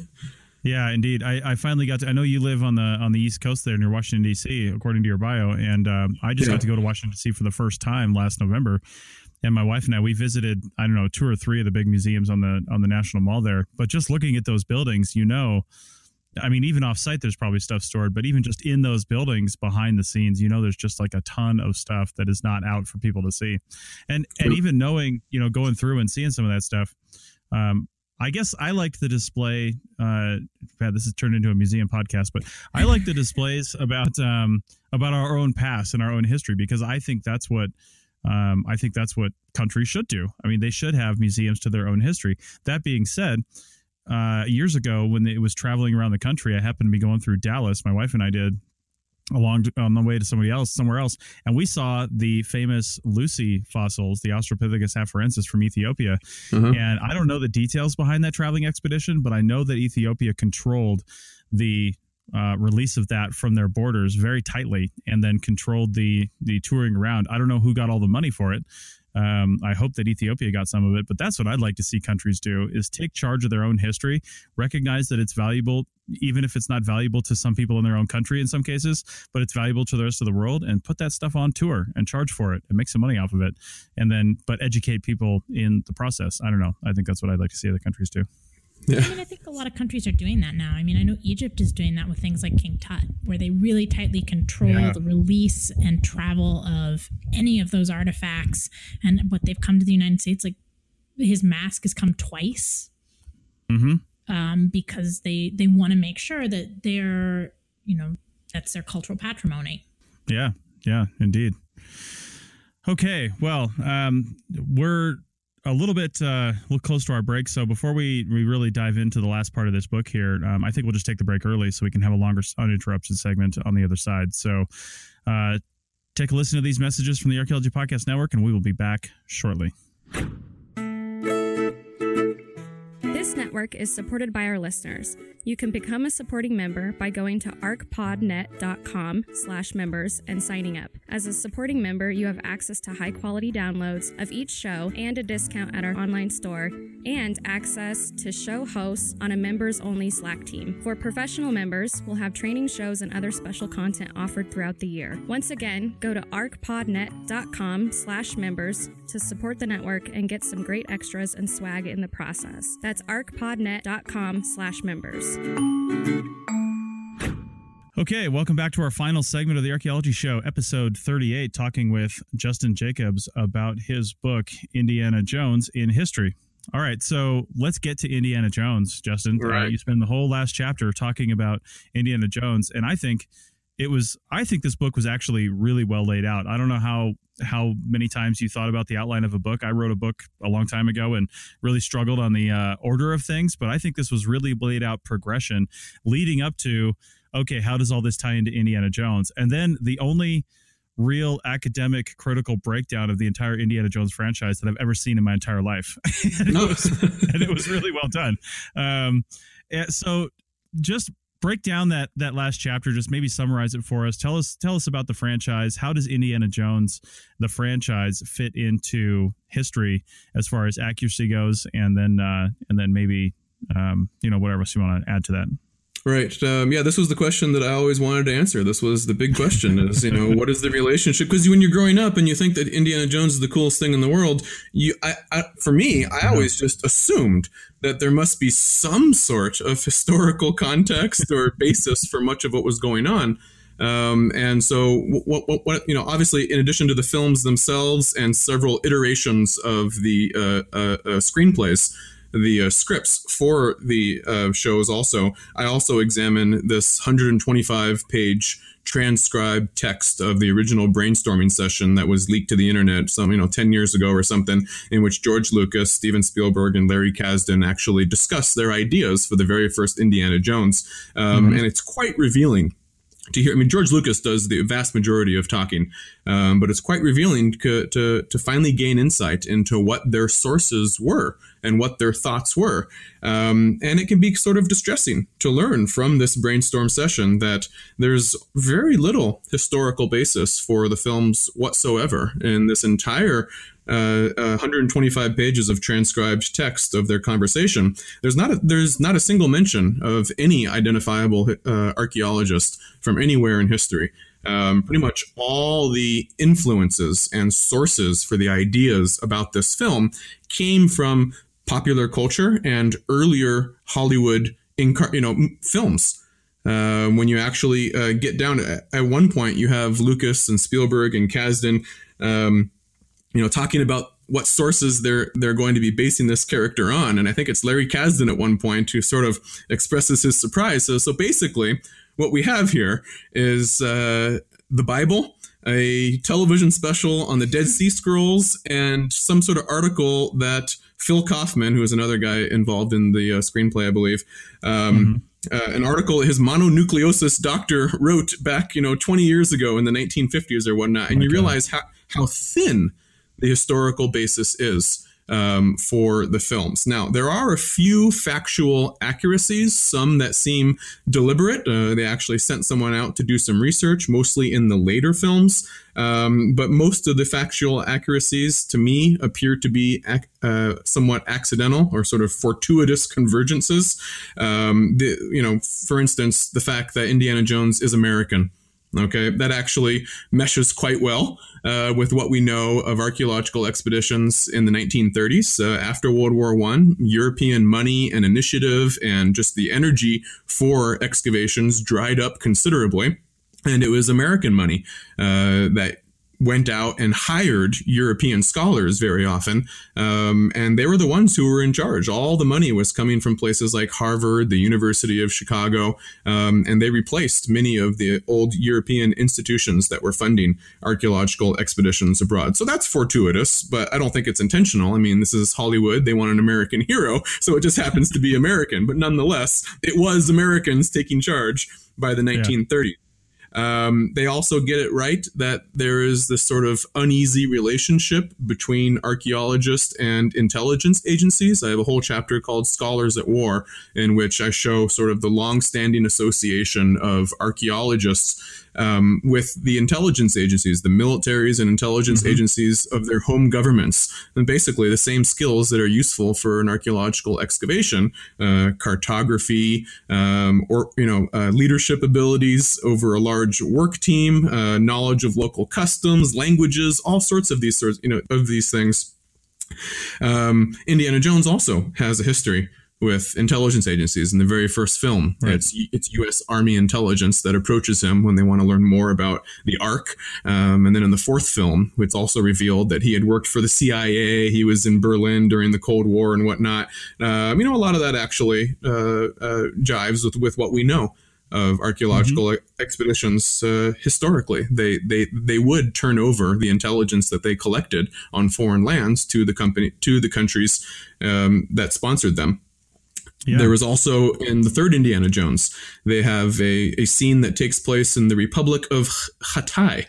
Yeah, indeed. I, I finally got to, I know you live on the on the East Coast there near Washington, D C, according to your bio. And um, I just yeah. got to go to Washington, D C for the first time last November. And my wife and I, we visited, I don't know, two or three of the big museums on the on the National Mall there. But just looking at those buildings, you know, I mean, even off site, there's probably stuff stored. But even just in those buildings behind the scenes, you know, there's just like a ton of stuff that is not out for people to see. And, and even knowing, you know, going through and seeing some of that stuff, um, I guess I liked the display. Uh, this has turned into a museum podcast, but I like the displays about um, about our own past and our own history, because I think that's what um, I think that's what countries should do. I mean, they should have museums to their own history. That being said, uh, years ago when it was traveling around the country, I happened to be going through Dallas. My wife and I did. Along on the way to somebody else, somewhere else, and we saw the famous Lucy fossils, the Australopithecus afarensis from Ethiopia. Uh-huh. And I don't know the details behind that traveling expedition, but I know that Ethiopia controlled the uh, release of that from their borders very tightly, and then controlled the the touring around. I don't know who got all the money for it. Um, I hope that Ethiopia got some of it, but that's what I'd like to see countries do, is take charge of their own history, recognize that it's valuable, even if it's not valuable to some people in their own country in some cases, but it's valuable to the rest of the world, and put that stuff on tour and charge for it and make some money off of it. And then, but educate people in the process. I don't know. I think that's what I'd like to see other countries do. Yeah. I mean, I think a lot of countries are doing that now. I mean, I know Egypt is doing that with things like King Tut, where they really tightly control yeah. the release and travel of any of those artifacts. And what they've come to the United States, like his mask has come twice. Mm-hmm. Um, because they they want to make sure that they're, you know, that's their cultural patrimony. Yeah, yeah, indeed. Okay, well, um, we're a little bit uh, a little close to our break, so before we, we really dive into the last part of this book here, um, I think we'll just take the break early so we can have a longer uninterrupted segment on the other side. So uh, take a listen to these messages from the Archaeology Podcast Network, and we will be back shortly. This network is supported by our listeners. You can become a supporting member by going to arcpodnet.com slash members and signing up. As a supporting member, you have access to high-quality downloads of each show and a discount at our online store, and access to show hosts on a members-only Slack team. For professional members, we'll have training shows and other special content offered throughout the year. Once again, go to arcpodnet.com slash members to support the network and get some great extras and swag in the process. That's arcpodnet.com slash members. Okay, welcome back to our final segment of the Archaeology Show, episode thirty-eight, talking with Justin Jacobs about his book, Indiana Jones in History. All right, so let's get to Indiana Jones, Justin. Right. Uh, you spend the whole last chapter talking about Indiana Jones, and I think it was, I think this book was actually really well laid out. I don't know how how many times you thought about the outline of a book. I wrote a book a long time ago and really struggled on the uh, order of things, but I think this was really laid out progression leading up to, okay, how does all this tie into Indiana Jones? And then the only real academic critical breakdown of the entire Indiana Jones franchise that I've ever seen in my entire life. and, it was, and it was really well done. Um, so just break down that that last chapter, just maybe summarize it for us. Tell us tell us about the franchise. How does Indiana Jones, the franchise, fit into history as far as accuracy goes? And then uh, and then maybe, um, you know, whatever else you want to add to that. Right. Um, yeah, this was the question that I always wanted to answer. This was the big question is, you know, what is the relationship? Because when you're growing up and you think that Indiana Jones is the coolest thing in the world, you, I, I, for me, I always just assumed that there must be some sort of historical context or basis for much of what was going on. Um, and so what, what, what, you know, obviously, in addition to the films themselves and several iterations of the uh, uh, uh, screenplays, the uh, scripts for the uh, shows also, I also examine this one hundred twenty-five page transcribed text of the original brainstorming session that was leaked to the internet some, you know, ten years ago or something, in which George Lucas, Steven Spielberg, and Larry Kasdan actually discussed their ideas for the very first Indiana Jones. Um, mm-hmm. And it's quite revealing to hear. I mean, George Lucas does the vast majority of talking, um, but it's quite revealing to, to to finally gain insight into what their sources were and what their thoughts were. Um, and it can be sort of distressing to learn from this brainstorm session that there's very little historical basis for the films whatsoever in this entire Uh, uh, one hundred twenty-five pages of transcribed text of their conversation. There's not a, there's not a single mention of any identifiable uh, archaeologist from anywhere in history. Um, pretty much all the influences and sources for the ideas about this film came from popular culture and earlier Hollywood incar- you know, films. Uh, when you actually uh, get down to, at one point, you have Lucas and Spielberg and Kasdan, um, you know, talking about what sources they're they're going to be basing this character on. And I think it's Larry Kasdan at one point who sort of expresses his surprise. So, so basically, what we have here is uh, the Bible, a television special on the Dead Sea Scrolls, and some sort of article that Phil Kaufman, who is another guy involved in the uh, screenplay, I believe, um, mm-hmm. Uh, an article his mononucleosis doctor wrote back, you know, twenty years ago in the nineteen fifties or whatnot. And okay. You realize how, how thin the historical basis is um, for the films. Now, there are a few factual accuracies, some that seem deliberate. Uh, they actually sent someone out to do some research, mostly in the later films. Um, but most of the factual accuracies, to me, appear to be ac- uh, somewhat accidental or sort of fortuitous convergences. Um, the, you know, for instance, the fact that Indiana Jones is American. Okay, that actually meshes quite well uh, with what we know of archaeological expeditions in the nineteen thirties. Uh, after World War One, European money and initiative and just the energy for excavations dried up considerably. And it was American money uh, that went out and hired European scholars very often, um, and they were the ones who were in charge. All the money was coming from places like Harvard, the University of Chicago, um, and they replaced many of the old European institutions that were funding archaeological expeditions abroad. So that's fortuitous, but I don't think it's intentional. I mean, this is Hollywood. They want an American hero, so it just happens to be American. But nonetheless, it was Americans taking charge by the nineteen thirties. Yeah. Um, they also get it right that there is this sort of uneasy relationship between archaeologists and intelligence agencies. I have a whole chapter called Scholars at War, in which I show sort of the long-standing association of archaeologists um, with the intelligence agencies, the militaries and intelligence mm-hmm. agencies of their home governments. And basically the same skills that are useful for an archaeological excavation, uh, cartography, um, or, you know, uh, leadership abilities over a large work team, uh, knowledge of local customs, languages, all sorts of these sorts, you know, of these things. Um, Indiana Jones also has a history with intelligence agencies. In the very first film, right. it's it's U S Army intelligence that approaches him when they want to learn more about the Ark. Um, and then in the fourth film, it's also revealed that he had worked for the C I A. He was in Berlin during the Cold War and whatnot. Um, you know, a lot of that actually uh, uh, jives with, with what we know of archaeological mm-hmm. expeditions uh, historically. They they they would turn over the intelligence that they collected on foreign lands to the company to the countries um, that sponsored them. Yeah. There was also in the third Indiana Jones, they have a, a scene that takes place in the Republic of Hatay,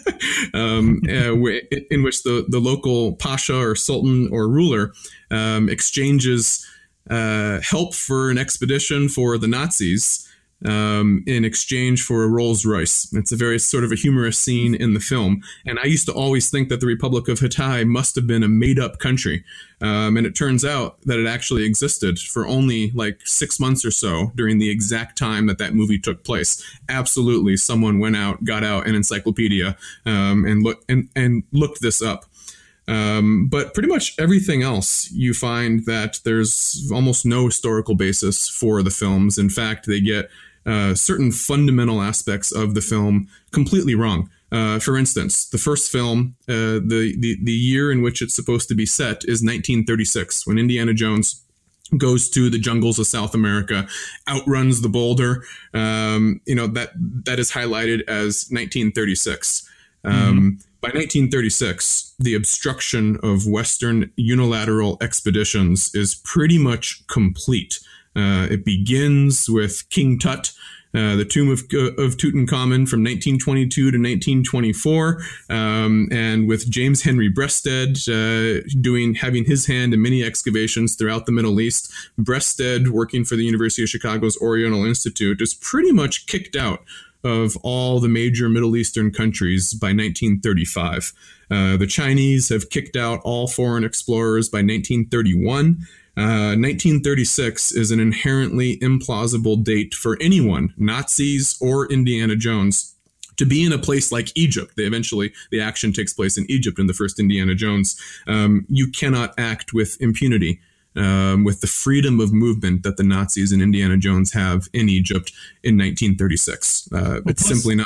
um, uh, in which the, the local pasha or sultan or ruler um, exchanges uh, help for an expedition for the Nazis um, in exchange for a Rolls Royce. It's a very sort of a humorous scene in the film. And I used to always think that the Republic of Hatay must have been a made-up country. Um, and it turns out that it actually existed for only like six months or so during the exact time that that movie took place. Absolutely, someone went out, got out an encyclopedia um, and, look, and, and looked this up. Um, but pretty much everything else, you find that there's almost no historical basis for the films. In fact, they get uh, certain fundamental aspects of the film completely wrong. Uh, for instance, the first film, uh, the, the, the year in which it's supposed to be set is nineteen thirty-six, when Indiana Jones goes to the jungles of South America, outruns the boulder. Um, you know, that that is highlighted as nineteen thirty-six. Um, mm-hmm. By nineteen thirty-six, the obstruction of Western unilateral expeditions is pretty much complete. Uh, it begins with King Tut, Uh, the Tomb of, uh, of Tutankhamun from nineteen twenty-two to nineteen twenty-four, um, and with James Henry Breasted uh, doing having his hand in many excavations throughout the Middle East. Breasted, working for the University of Chicago's Oriental Institute, is pretty much kicked out of all the major Middle Eastern countries by nineteen thirty-five. Uh, the Chinese have kicked out all foreign explorers by nineteen thirty-one. Uh, nineteen thirty-six is an inherently implausible date for anyone, Nazis or Indiana Jones, to be in a place like Egypt. They eventually, the action takes place in Egypt in the first Indiana Jones. Um, you cannot act with impunity, um, with the freedom of movement that the Nazis and Indiana Jones have in Egypt in nineteen thirty-six. Uh, well, it's plus, simply not.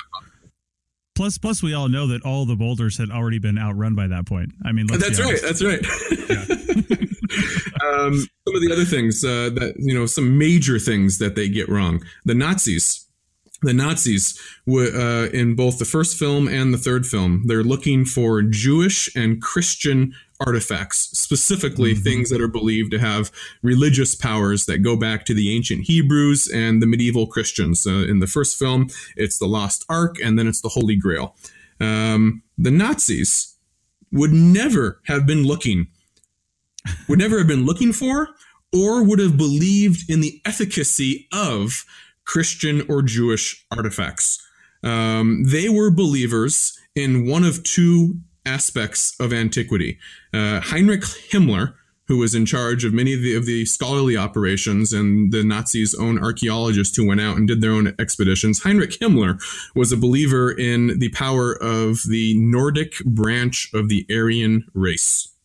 Plus, plus, we all know that all the boulders had already been outrun by that point. I mean, let's that's be right. That's right. um, some of the other things uh, that, you know, some major things that they get wrong. The Nazis, the Nazis w- uh, in both the first film and the third film, they're looking for Jewish and Christian artifacts, specifically mm-hmm. things that are believed to have religious powers that go back to the ancient Hebrews and the medieval Christians. Uh, in the first film, it's the Lost Ark, and then it's the Holy Grail. Um, the Nazis would never have been looking would never have been looking for or would have believed in the efficacy of Christian or Jewish artifacts. Um, they were believers in one of two aspects of antiquity. Uh, Heinrich Himmler, who was in charge of many of the, of the scholarly operations and the Nazis' own archaeologists who went out and did their own expeditions, Heinrich Himmler was a believer in the power of the Nordic branch of the Aryan race.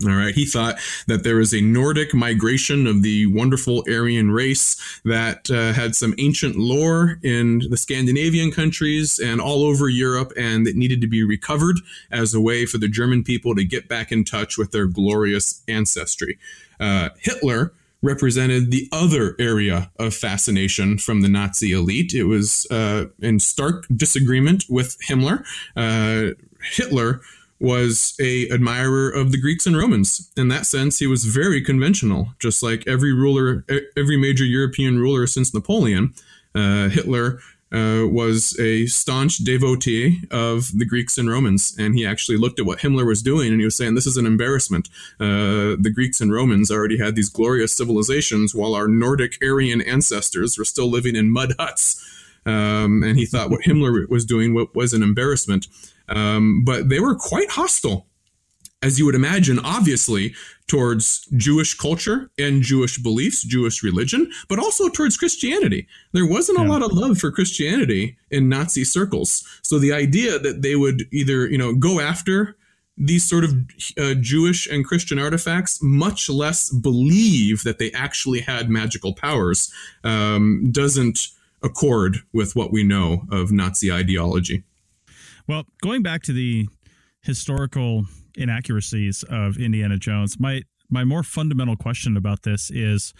All right. He thought that there was a Nordic migration of the wonderful Aryan race that uh, had some ancient lore in the Scandinavian countries and all over Europe, and it needed to be recovered as a way for the German people to get back in touch with their glorious ancestry. Uh, Hitler represented the other area of fascination from the Nazi elite. It was uh, in stark disagreement with Himmler. Uh, Hitler was a admirer of the Greeks and Romans. In that sense, he was very conventional, just like every ruler, every major European ruler since Napoleon. Uh, Hitler uh, was a staunch devotee of the Greeks and Romans, and he actually looked at what Himmler was doing, and he was saying, this is an embarrassment. Uh, the Greeks and Romans already had these glorious civilizations, while our Nordic Aryan ancestors were still living in mud huts. Um, and he thought what Himmler was doing was an embarrassment. Um, but they were quite hostile, as you would imagine, obviously, towards Jewish culture and Jewish beliefs, Jewish religion, but also towards Christianity. There wasn't a yeah. lot of love for Christianity in Nazi circles. So the idea that they would either, you know, go after these sort of uh, Jewish and Christian artifacts, much less believe that they actually had magical powers, um, doesn't accord with what we know of Nazi ideology. Well, going back to the historical inaccuracies of Indiana Jones, my my more fundamental question about this is,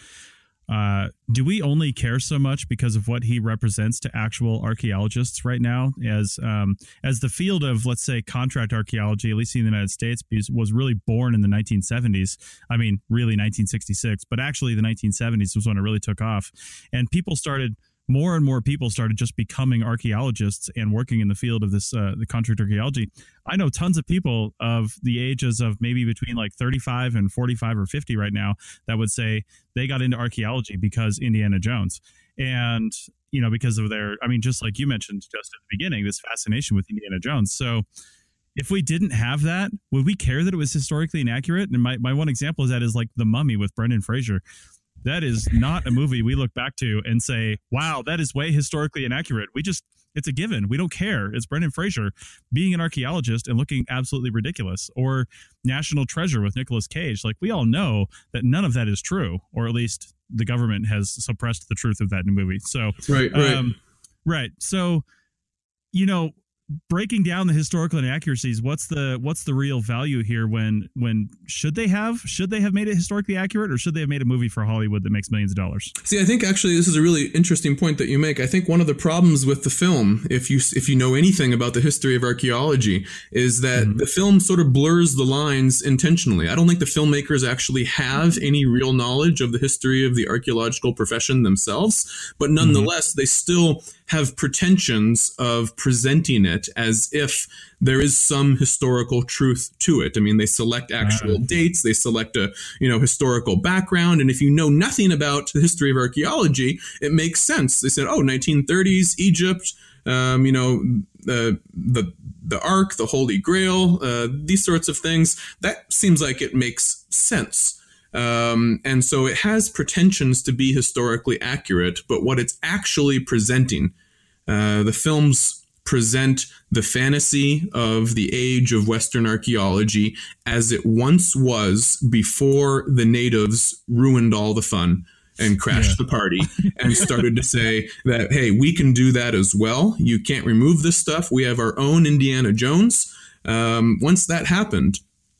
uh, do we only care so much because of what he represents to actual archaeologists right now? As um, as the field of, let's say, contract archaeology, at least in the United States, was really born in the nineteen seventies. I mean, really nineteen sixty-six, but actually the nineteen seventies was when it really took off. And people started... More and more people started just becoming archaeologists and working in the field of this, uh, the contract archaeology. I know tons of people of the ages of maybe between like thirty-five and forty-five or fifty right now that would say they got into archaeology because Indiana Jones. And, you know, because of their, I mean, just like you mentioned just at the beginning, this fascination with Indiana Jones. So if we didn't have that, would we care that it was historically inaccurate? And my, my one example is that is like The Mummy with Brendan Fraser. That is not a movie we look back to and say, wow, that is way historically inaccurate. We just, it's a given. We don't care. It's Brendan Fraser being an archaeologist and looking absolutely ridiculous. Or National Treasure with Nicolas Cage. Like, we all know that none of that is true, or at least the government has suppressed the truth of that in the movie. So, right, right. Um, right. So, you know, breaking down the historical inaccuracies, what's the what's the real value here? When when should they have should they have made it historically accurate, or should they have made a movie for Hollywood that makes millions of dollars? See, I think actually this is a really interesting point that you make. I think one of the problems with the film, if you if you know anything about the history of archaeology, is that mm-hmm. the film sort of blurs the lines intentionally. I don't think the filmmakers actually have any real knowledge of the history of the archaeological profession themselves, but nonetheless, mm-hmm. they still have pretensions of presenting it as if there is some historical truth to it. I mean, they select actual uh, dates, they select a, you know, historical background. And if you know nothing about the history of archaeology, it makes sense. They said, oh, nineteen thirties, Egypt, um, you know, the, the, the Ark, the Holy Grail, uh, these sorts of things. That seems like it makes sense. Um, and so it has pretensions to be historically accurate, but what it's actually presenting, uh, the films present the fantasy of the age of Western archaeology as it once was before the natives ruined all the fun and crashed yeah. the party and started to say that, hey, we can do that as well. You can't remove this stuff. We have our own Indiana Jones. Um, once that happened,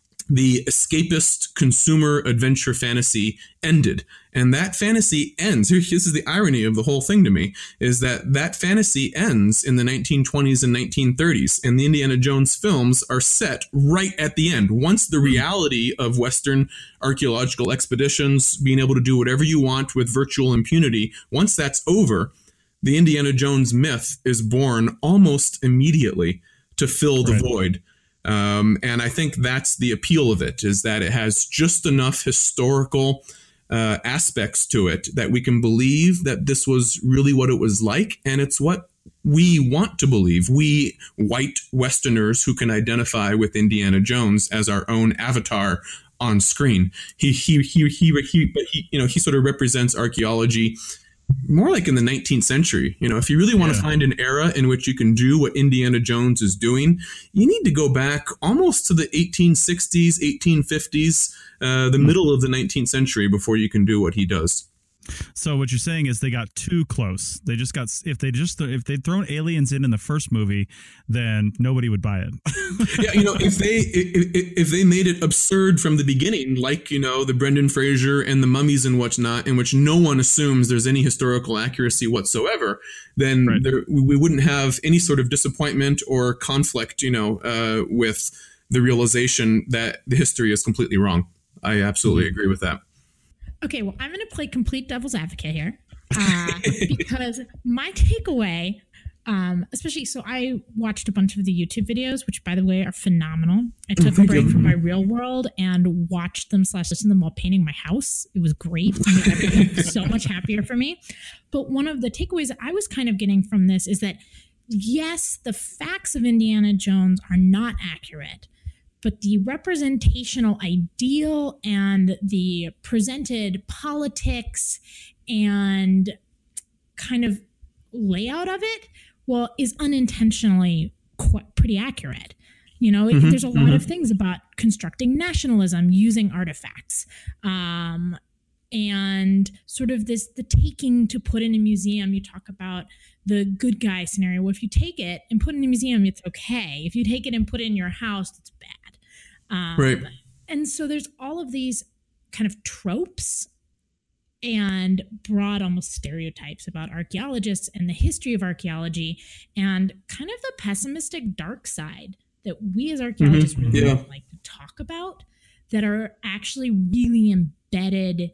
the escapist consumer adventure fantasy ended. And that fantasy ends. This is the irony of the whole thing to me, is that that fantasy ends in the nineteen twenties and nineteen thirties. And the Indiana Jones films are set right at the end. Once the reality of Western archaeological expeditions, being able to do whatever you want with virtual impunity, once that's over, the Indiana Jones myth is born almost immediately to fill the right. void. Um, and I think that's the appeal of it, is that it has just enough historical uh, aspects to it that we can believe that this was really what it was like. And it's what we want to believe. We white Westerners who can identify with Indiana Jones as our own avatar on screen. He, he, he, he, he, but he, you know, he sort of represents archaeology more like in the nineteenth century. You know, if you really want to Yeah. find an era in which you can do what Indiana Jones is doing, you need to go back almost to the eighteen sixties, eighteen fifties, uh, the middle of the nineteenth century before you can do what he does. So what you're saying is they got too close. They just got if they just if they'd thrown aliens in in the first movie, then nobody would buy it. Yeah, you know, if they if, if they made it absurd from the beginning, like, you know, the Brendan Fraser and the Mummies and whatnot, in which no one assumes there's any historical accuracy whatsoever, then Right. there, we wouldn't have any sort of disappointment or conflict, you know, uh, with the realization that the history is completely wrong. I absolutely agree with that. Okay, well, I'm going to play complete devil's advocate here uh, because my takeaway, um, especially, so I watched a bunch of the YouTube videos, which, by the way, are phenomenal. I took a break from my real world and watched them slash listened to them while painting my house. It was great. It made everything so much happier for me. But one of the takeaways that I was kind of getting from this is that, yes, the facts of Indiana Jones are not accurate, but the representational ideal and the presented politics and kind of layout of it, well, is unintentionally quite, pretty accurate. You know, Mm-hmm, there's a lot mm-hmm. of things about constructing nationalism using artifacts. Um, and sort of this, the taking to put in a museum, you talk about the good guy scenario. Well, if you take it and put it in a museum, it's okay. If you take it and put it in your house, it's bad. Um, Right. And so there's all of these kind of tropes and broad almost stereotypes about archaeologists and the history of archaeology and kind of the pessimistic dark side that we as archaeologists Mhm. really Yeah. don't like to talk about that are actually really embedded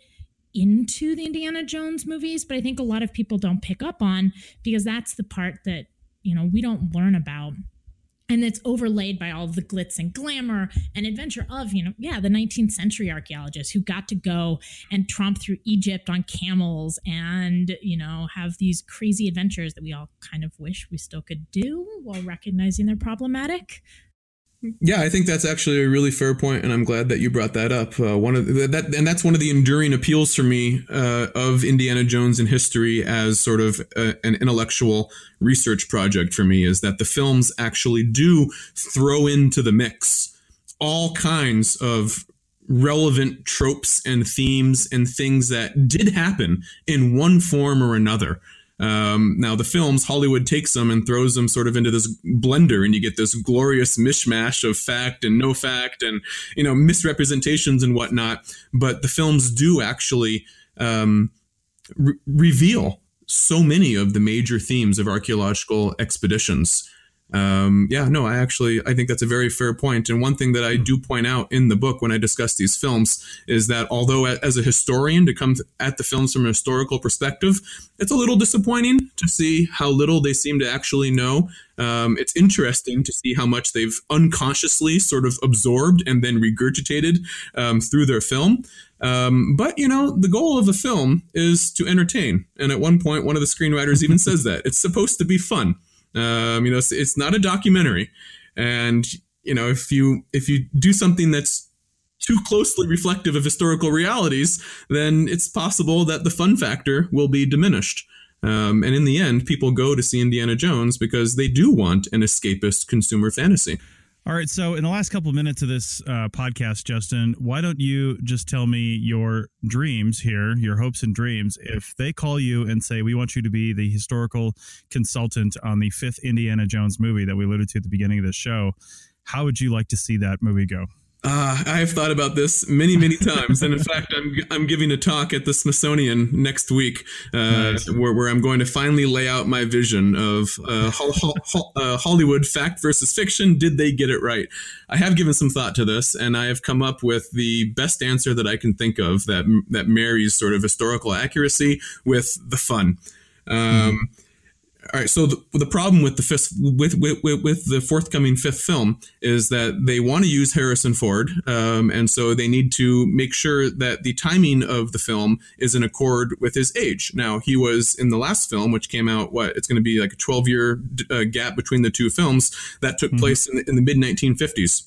into the Indiana Jones movies. But I think a lot of people don't pick up on because that's the part that, you know, we don't learn about. And it's overlaid by all of the glitz and glamour and adventure of, you know, yeah, the nineteenth century archaeologists who got to go and tromp through Egypt on camels and, you know, have these crazy adventures that we all kind of wish we still could do while recognizing they're problematic. Yeah, I think that's actually a really fair point, and I'm glad that you brought that up. Uh, one of the, that, and that's one of the enduring appeals for me uh, of Indiana Jones in history as sort of a, an intellectual research project for me, is that the films actually do throw into the mix all kinds of relevant tropes and themes and things that did happen in one form or another. Um, now the films, Hollywood takes them and throws them sort of into this blender, and you get this glorious mishmash of fact and no fact and, you know, misrepresentations and whatnot. But the films do actually um, re- reveal so many of the major themes of archaeological expeditions. Um, yeah, no, I actually, I think that's a very fair point. And one thing that I do point out in the book when I discuss these films is that although as a historian to come at the films from a historical perspective, it's a little disappointing to see how little they seem to actually know. Um, it's interesting to see how much they've unconsciously sort of absorbed and then regurgitated um, through their film. Um, but, you know, the goal of a film is to entertain. And at one point, one of the screenwriters even says that it's supposed to be fun. Um, you know, it's, it's not a documentary. And, you know, if you if you do something that's too closely reflective of historical realities, then it's possible that the fun factor will be diminished. Um, and in the end, people go to see Indiana Jones because they do want an escapist consumer fantasy. All right, so in the last couple of minutes of this uh, podcast, Justin, why don't you just tell me your dreams here, your hopes and dreams? If they call you and say, we want you to be the historical consultant on the fifth Indiana Jones movie that we alluded to at the beginning of this show, how would you like to see that movie go? Uh, I have thought about this many, many times. And in fact, I'm I'm giving a talk at the Smithsonian next week uh, nice. where, where I'm going to finally lay out my vision of uh, ho- ho- ho- uh, Hollywood fact versus fiction. Did they get it right? I have given some thought to this, and I have come up with the best answer that I can think of that that marries sort of historical accuracy with the fun. Um, mm-hmm. All right. So the, the problem with the fifth, with, with with the forthcoming fifth film is that they want to use Harrison Ford, um, and so they need to make sure that the timing of the film is in accord with his age. Now, he was in the last film, which came out, what, it's going to be like a twelve year uh, gap between the two films that took mm-hmm. place in the, in the mid nineteen fifties.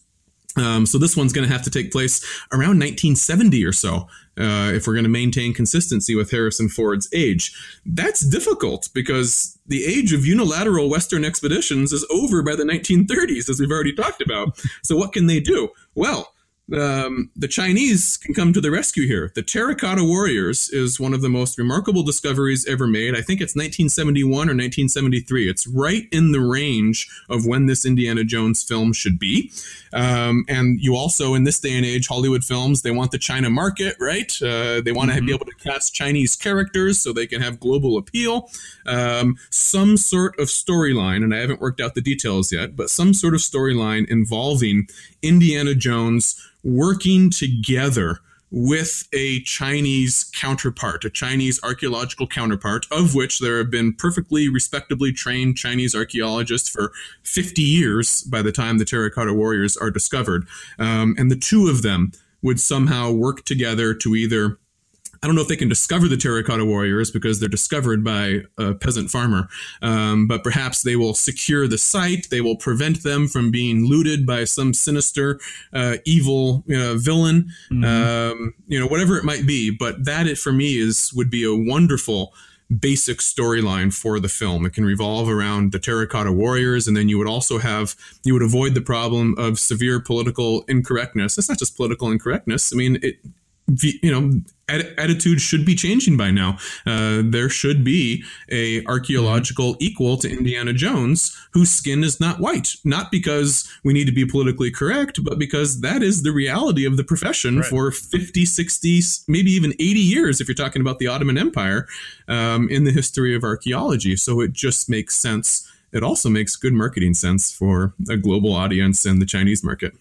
Um, so this one's going to have to take place around nineteen seventy or so, uh, if we're going to maintain consistency with Harrison Ford's age. That's difficult because the age of unilateral Western expeditions is over by the nineteen thirties, as we've already talked about. So what can they do? Well, Um, the Chinese can come to the rescue here. The Terracotta Warriors is one of the most remarkable discoveries ever made. I think it's nineteen seventy-one or nineteen seventy-three. It's right in the range of when this Indiana Jones film should be. Um, and you also, in this day and age, Hollywood films, they want the China market, right? Uh, they want to mm-hmm. be able to cast Chinese characters so they can have global appeal. Um, some sort of storyline, and I haven't worked out the details yet, but some sort of storyline involving Indiana Jones working together with a Chinese counterpart, a Chinese archaeological counterpart, of which there have been perfectly respectably trained Chinese archaeologists for fifty years by the time the Terracotta Warriors are discovered. Um, and the two of them would somehow work together to either, I don't know if they can discover the Terracotta Warriors because they're discovered by a peasant farmer, um, but perhaps they will secure the site. They will prevent them from being looted by some sinister, uh, evil you know, villain, mm-hmm. um, you know, whatever it might be. But that, it, for me, is would be a wonderful basic storyline for the film. It can revolve around the Terracotta Warriors, and then you would also have, you would avoid the problem of severe political incorrectness. It's not just political incorrectness. I mean, it, you know, attitudes should be changing by now. Uh, there should be a archaeological equal to Indiana Jones whose skin is not white, not because we need to be politically correct, but because that is the reality of the profession right. for fifty, sixty, maybe even eighty years, if you're talking about the Ottoman Empire, um, in the history of archaeology. So it just makes sense. It also makes good marketing sense for a global audience and the Chinese market.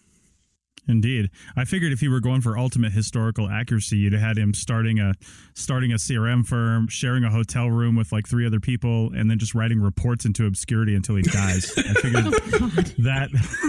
Indeed. I figured if you were going for ultimate historical accuracy, you'd have had him starting a starting a C R M firm, sharing a hotel room with like three other people, and then just writing reports into obscurity until he dies. I figured oh, that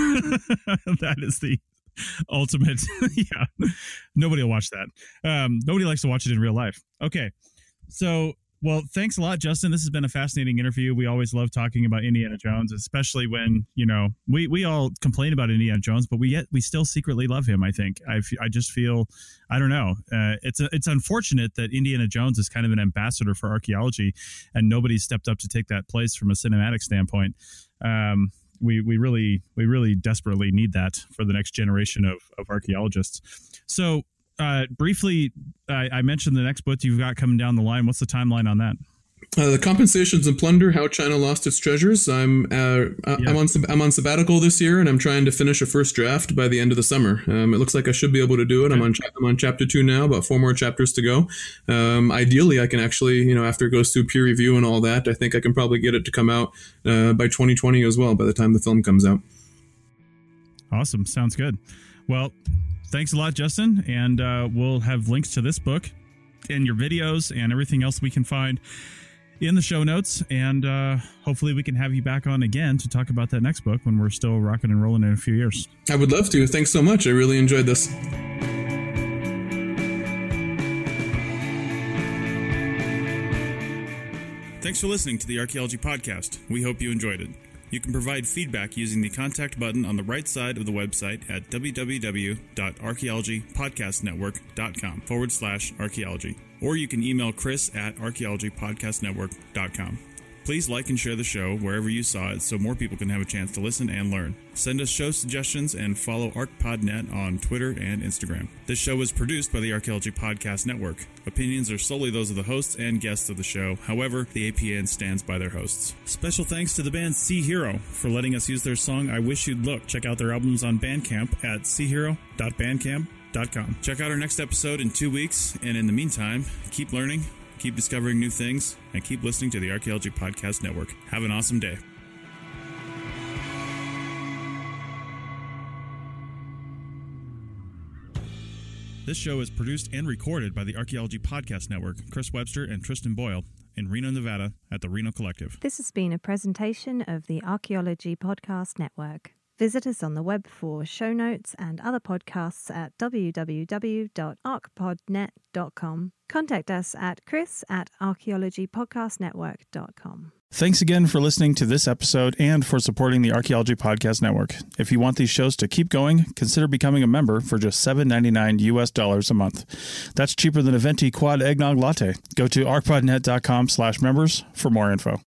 that is the ultimate. Yeah. Nobody will watch that. Um, nobody likes to watch it in real life. Okay. So, well, thanks a lot, Justin. This has been a fascinating interview. We always love talking about Indiana Jones, especially when, you know, we, we all complain about Indiana Jones, but we yet we still secretly love him, I think. I, I just feel, I don't know. Uh, it's a, it's unfortunate that Indiana Jones is kind of an ambassador for archaeology, and nobody stepped up to take that place from a cinematic standpoint. Um, we we really we really desperately need that for the next generation of, of archaeologists. So, Uh, briefly, I, I mentioned the next book you've got coming down the line. What's the timeline on that? Uh, the Compensations and Plunder: How China Lost Its Treasures. I'm uh, yeah. I'm on I'm on sabbatical this year, and I'm trying to finish a first draft by the end of the summer. Um, it looks like I should be able to do it. Okay. I'm on cha- I'm on chapter two now, about four more chapters to go. Um, ideally, I can actually, you know, after it goes through peer review and all that, I think I can probably get it to come out uh, by twenty twenty as well, by the time the film comes out. Awesome. Sounds good. Well, thanks a lot, Justin, and uh, we'll have links to this book and your videos and everything else we can find in the show notes, and uh, hopefully we can have you back on again to talk about that next book when we're still rocking and rolling in a few years. I would love to. Thanks so much. I really enjoyed this. Thanks for listening to the Archaeology Podcast. We hope you enjoyed it. You can provide feedback using the contact button on the right side of the website at www.archaeologypodcastnetwork.com forward slash archaeology. Or you can email Chris at archaeologypodcastnetwork.com. Please like and share the show wherever you saw it so more people can have a chance to listen and learn. Send us show suggestions and follow ArcPodNet on Twitter and Instagram. This show is produced by the Archaeology Podcast Network. Opinions are solely those of the hosts and guests of the show. However, the A P N stands by their hosts. Special thanks to the band Sea Hero for letting us use their song I Wish You'd Look. Check out their albums on Bandcamp at sea hero dot bandcamp dot com. Check out our next episode in two weeks, and in the meantime, keep learning, keep discovering new things, and keep listening to the Archaeology Podcast Network. Have an awesome day. This show is produced and recorded by the Archaeology Podcast Network, Chris Webster and Tristan Boyle, in Reno, Nevada, at the Reno Collective. This has been a presentation of the Archaeology Podcast Network. Visit us on the web for show notes and other podcasts at w w w dot arc pod net dot com. Contact us at chris at archaeology podcast network dot com. Thanks again for listening to this episode and for supporting the Archaeology Podcast Network. If you want these shows to keep going, consider becoming a member for just seven dollars and ninety-nine cents U S dollars a month. That's cheaper than a venti quad eggnog latte. Go to arcpodnet dot com slash members for more info.